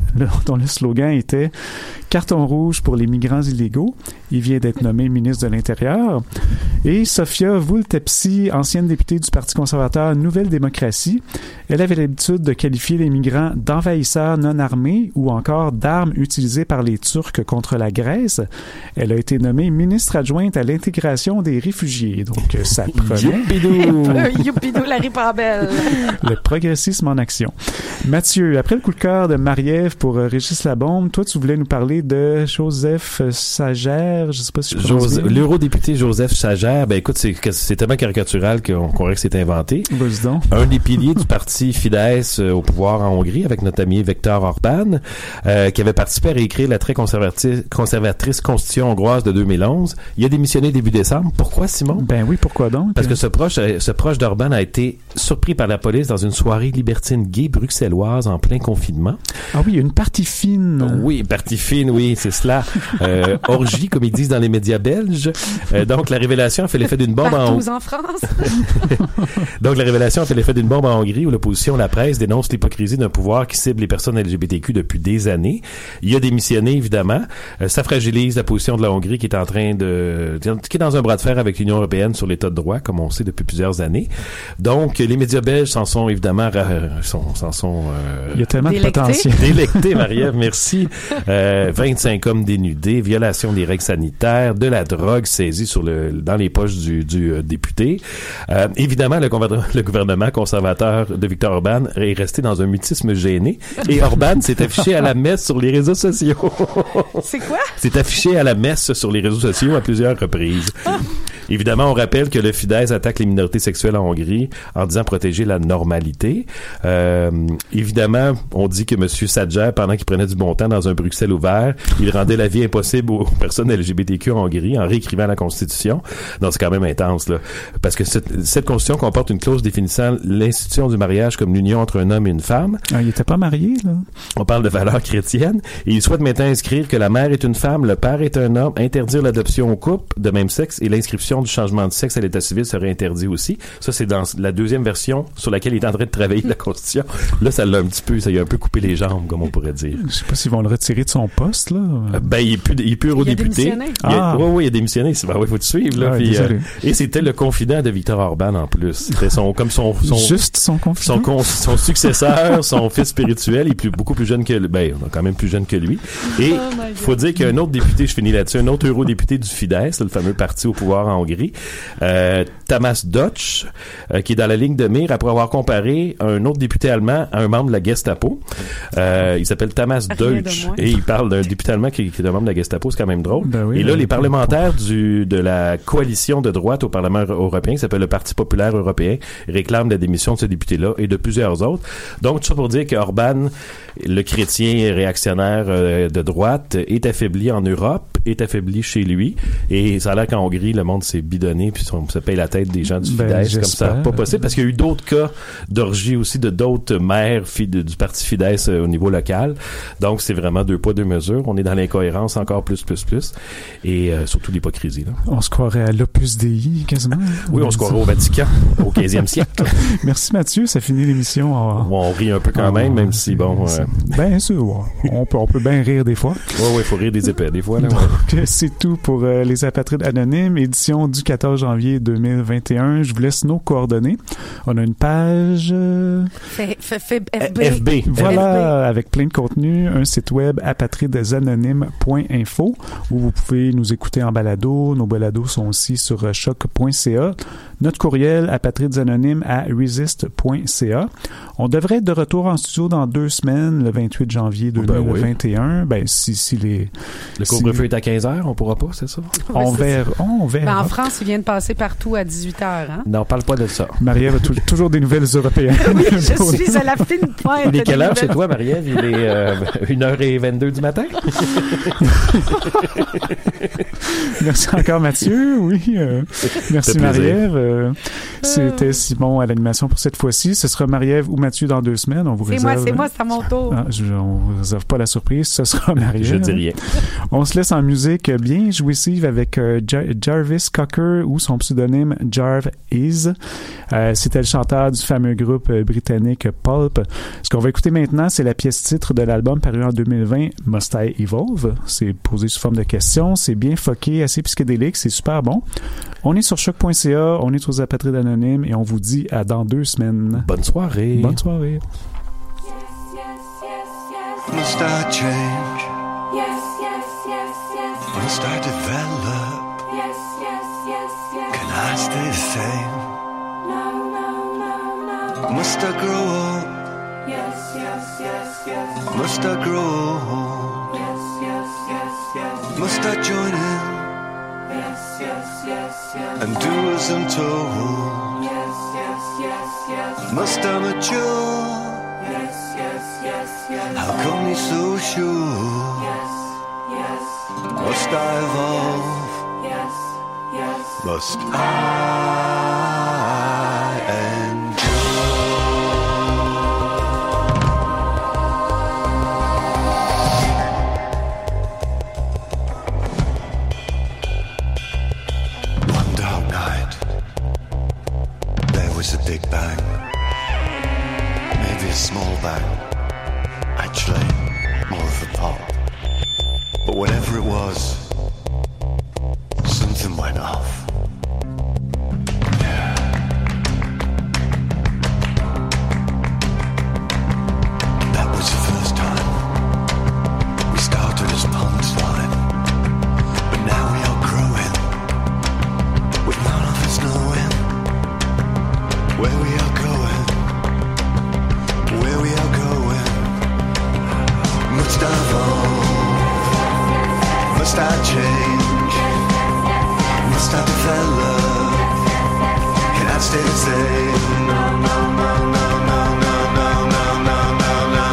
slogan était « Carton rouge pour les migrants illégaux ». Il vient d'être nommé ministre de l'Intérieur. Et Sofia Vultepsi, ancienne députée du Parti conservateur Nouvelle Démocratie, elle avait l'habitude de qualifier les migrants d'envahisseurs non armés ou encore d'armes utilisées par les Turcs contre la Grèce. Elle a été nommée ministre adjointe à l'intégration des réfugiés. Donc, ça promet... Youpidou, la ripambelle! Le progressisme en action. Mathieu, après le coup de cœur de Marie-Ève pour Régis Labombe, toi, tu voulais nous parler de Joseph Sagère, je sais pas si je prononce bien. L'eurodéputé Joseph Sagère, ben écoute, c'est tellement caricatural qu'on croirait que c'est inventé. Vas-y donc. Un des piliers du parti Fidesz au pouvoir en Hongrie, avec notre ami Viktor Orban, qui avait participé à réécrire la très conservatrice constitution hongroise de 2011. Il a démissionné début décembre. Pourquoi, Simon? Ben oui, pourquoi donc? Parce que ce proche d'Orban a été surpris par la police dans une soirée libertine gay bruxelloise en plein confinement. Ah oui, une partie fine. Oui, partie fine, oui, c'est cela. Orgie, comme ils disent dans les médias belges. Donc, la révélation a fait l'effet d'une bombe en France. Donc, la révélation a fait l'effet d'une bombe en Hongrie où l'opposition, la presse, dénonce l'hypocrisie d'un pouvoir qui cible les personnes LGBTQ depuis des années. Il a démissionné, évidemment. Ça fragilise la position de la Hongrie qui est en train qui est dans un bras de fer avec l'Union européenne sur l'état de droit, comme on sait depuis plusieurs années. Donc, les médias belges s'en sont évidemment il y a tellement de potentiel. Délectés, Marie-Ève, merci. 25 hommes dénudés, violation des règles sanitaires, de la drogue saisie dans les poches du député. Évidemment, le gouvernement conservateur de Viktor Orban est resté dans un mutisme gêné et Orban s'est affiché à la messe sur les réseaux sociaux. C'est quoi? S'est affiché à la messe sur les réseaux sociaux à plusieurs reprises. Évidemment, on rappelle que le Fidesz attaque les minorités sexuelles en Hongrie en disant protéger la normalité. Évidemment, on dit que M. Sadger, pendant qu'il prenait du bon temps dans un Bruxelles ouvert, il rendait la vie impossible aux personnes LGBTQ en Hongrie en réécrivant la Constitution. Donc, c'est quand même intense, là. Parce que cette Constitution comporte une clause définissant l'institution du mariage comme l'union entre un homme et une femme. Ah, il était pas marié, là. On parle de valeurs chrétiennes. Et il souhaite maintenant inscrire que la mère est une femme, le père est un homme, interdire l'adoption au couple de même sexe et l'inscription du changement de sexe à l'état civil serait interdit aussi. Ça, c'est dans la deuxième version sur laquelle il est en train de travailler la Constitution. Là, ça l'a ça lui a un peu coupé les jambes, comme on pourrait dire. Je sais pas s'ils vont le retirer de son poste, là. Ben, il est plus eurodéputé. Oui, il a démissionné. Ben, oui, faut te suivre, là. Puis, et c'était le confident de Viktor Orban, en plus. C'était son juste son confident. Son successeur, son fils spirituel, il est beaucoup plus jeune que lui. Ben, quand même plus jeune que lui. Et, faut dire qu'il y a un autre député, je finis là-dessus, un autre eurodéputé du Fidesz, le fameux parti au pouvoir en Hongrie, Tamás Deutsch, qui est dans la ligne de mire après avoir comparé un autre député allemand à un membre de la Gestapo. Il s'appelle Tamás Deutsch et il parle d'un député allemand qui est un membre de la Gestapo, c'est quand même drôle. Ben oui, et là, les parlementaires de la coalition de droite au Parlement européen, qui s'appelle le Parti populaire européen, réclament la démission de ce député-là et de plusieurs autres. Donc, tout ça pour dire que Orban, le chrétien réactionnaire de droite, est affaibli en Europe, est affaibli chez lui, et ça a l'air qu'en Hongrie, le monde c'est bidonné, puis on se paye la tête des gens du Fidesz, comme ça, pas possible, parce qu'il y a eu d'autres cas d'orgie aussi de d'autres maires du parti Fidesz au niveau local. Donc, c'est vraiment 2 poids, 2 mesures. On est dans l'incohérence encore plus. Et surtout l'hypocrisie, là. On se croirait à l'Opus Dei, quasiment. Oui, on se croirait au Vatican, au 15e siècle. Merci Mathieu, ça finit l'émission. On rit un peu quand même si bon... Ben sûr, on peut bien rire des fois. Oui, il faut rire des épais des fois. Là, donc, c'est tout pour les Apatrides Anonymes, édition du 14 janvier 2021. Je vous laisse nos coordonnées. On a une page... FB. Voilà, FB. Avec plein de contenu, un site web apatridesanonymes.info où vous pouvez nous écouter en balado. Nos balados sont aussi sur choc.ca. Notre courriel apatridesanonymes@resist.ca. On devrait être de retour en studio dans 2 semaines, le 28 janvier 2021. Ben, si les... Le couvre-feu est à 15h, on pourra pas, c'est ça? On verra. Ben, en France, ils viennent passer partout à 18h, hein? Non, parle pas de ça. Marie-Ève a toujours des nouvelles européennes. Oui, je suis à la fine pointe. Il est quelle heure chez toi, Marie-Ève? Il est 1h22 du matin? Merci encore, Mathieu. Oui. Merci, Marie-Ève. C'était Simon à l'animation pour cette fois-ci. Ce sera Marie-Ève ou Mathieu dans 2 semaines. On vous réserve... C'est moi, c'est à mon tour. On vous réserve pas la surprise. Ce sera Marie-Ève. Je dis rien. On se laisse en musique bien jouissive avec Jarvis Cocker ou son pseudonyme Jarv Is. C'était le chanteur du fameux groupe britannique Pulp. Ce qu'on va écouter maintenant, c'est la pièce titre de l'album paru en 2020, Must I Evolve? C'est posé sous forme de question. C'est bien fucké, assez psychédélique. C'est super bon. On est sur choc.ca, on est aux Apatrides Anonymes et on vous dit à dans 2 semaines. Bonne soirée. Bonne soirée. Must I change? Must I develop? Can I stay the same? Must I grow up? Must I grow old? Must I join in? And do as I'm told? Must I mature? How come you're so sure? Must I evolve? Must I a big bang, maybe a small bang, actually more of a pop. But whatever it was, something went off. Yeah. That was the first time we started as punchline, but now we are growing with none of us knowing where we are going, where we are going. Must I evolve? Must I change? Must I develop? Can I stay the same? No, no, no, no, no, no, no, no, no, no, no,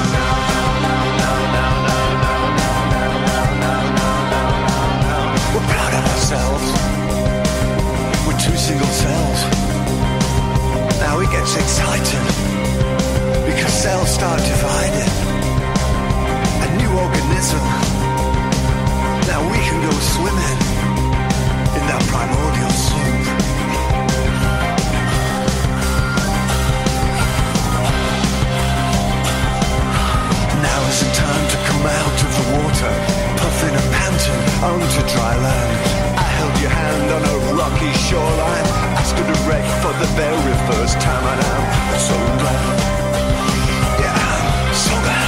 no. We're proud of ourselves. We're 2 single cells. Now it gets exciting because cells start dividing. A new organism. Now we can go swimming in that primordial soup. Now is the time to come out of the water, puffing and panting onto dry land. I held your hand on a rocky shoreline. I stood erect for the very first time, and I'm so glad. Yeah, I'm so glad.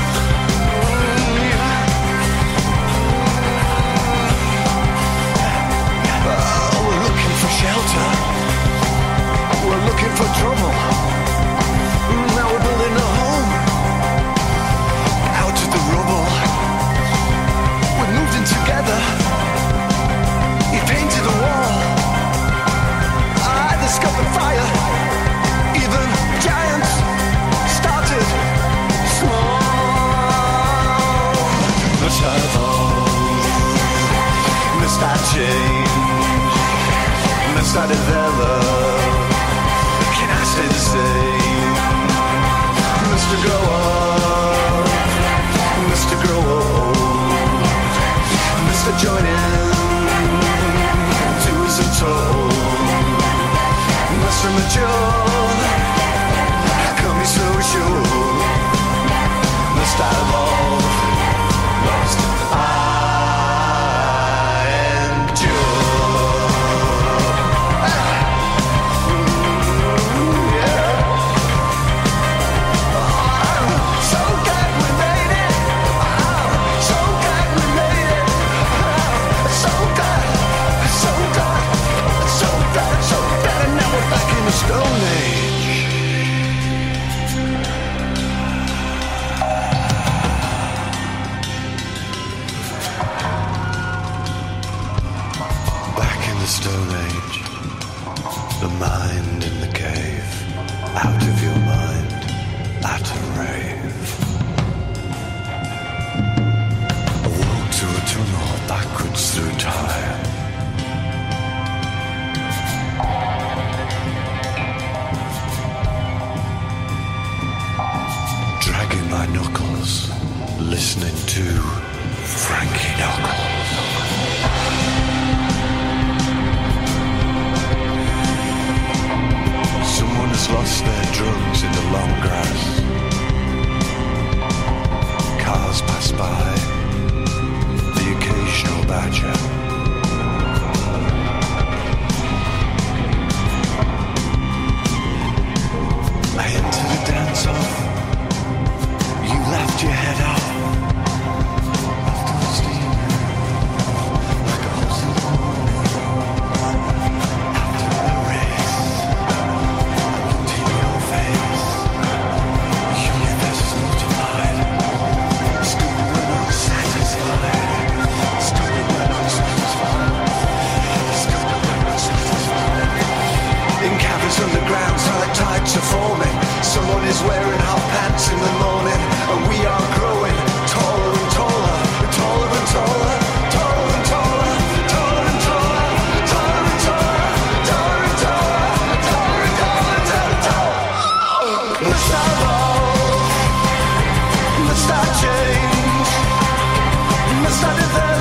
We're looking for shelter. We're looking for trouble. Now we're building a home out of the rubble. We're moved in together. You painted a wall. I discovered fire. Even giants started small. Must I evolve? Must I change? must I develop? Can I stay the same? Mr. Grow Up, Mr. Grow Old, Mr. Join in, twos and told, Mr. Mature, how come you're so sure? Must I evolve? Must I endure? Yeah. So glad we made it. So glad we made it. So glad, so glad, so glad, so glad. And now we're back in the Stone Age. Stone Age, the mind in the cave, out of your mind, at a rave. A walk to a tunnel, backwards through time. Dragging my knuckles, listening to Frankie Knuckles. Someone has lost their drums in the long grass. Cars pass by, the occasional badger. I entered the dance off. You left your head off. After steam, like a horse in the morning. After the race. Underground, stalactites are forming. Someone is wearing hot pants in the morning, and we are growing taller and taller, taller and taller, taller and taller, taller and taller, taller and taller, taller and taller, taller and taller, taller and taller. Must I evolve? Must I change? Must I develop?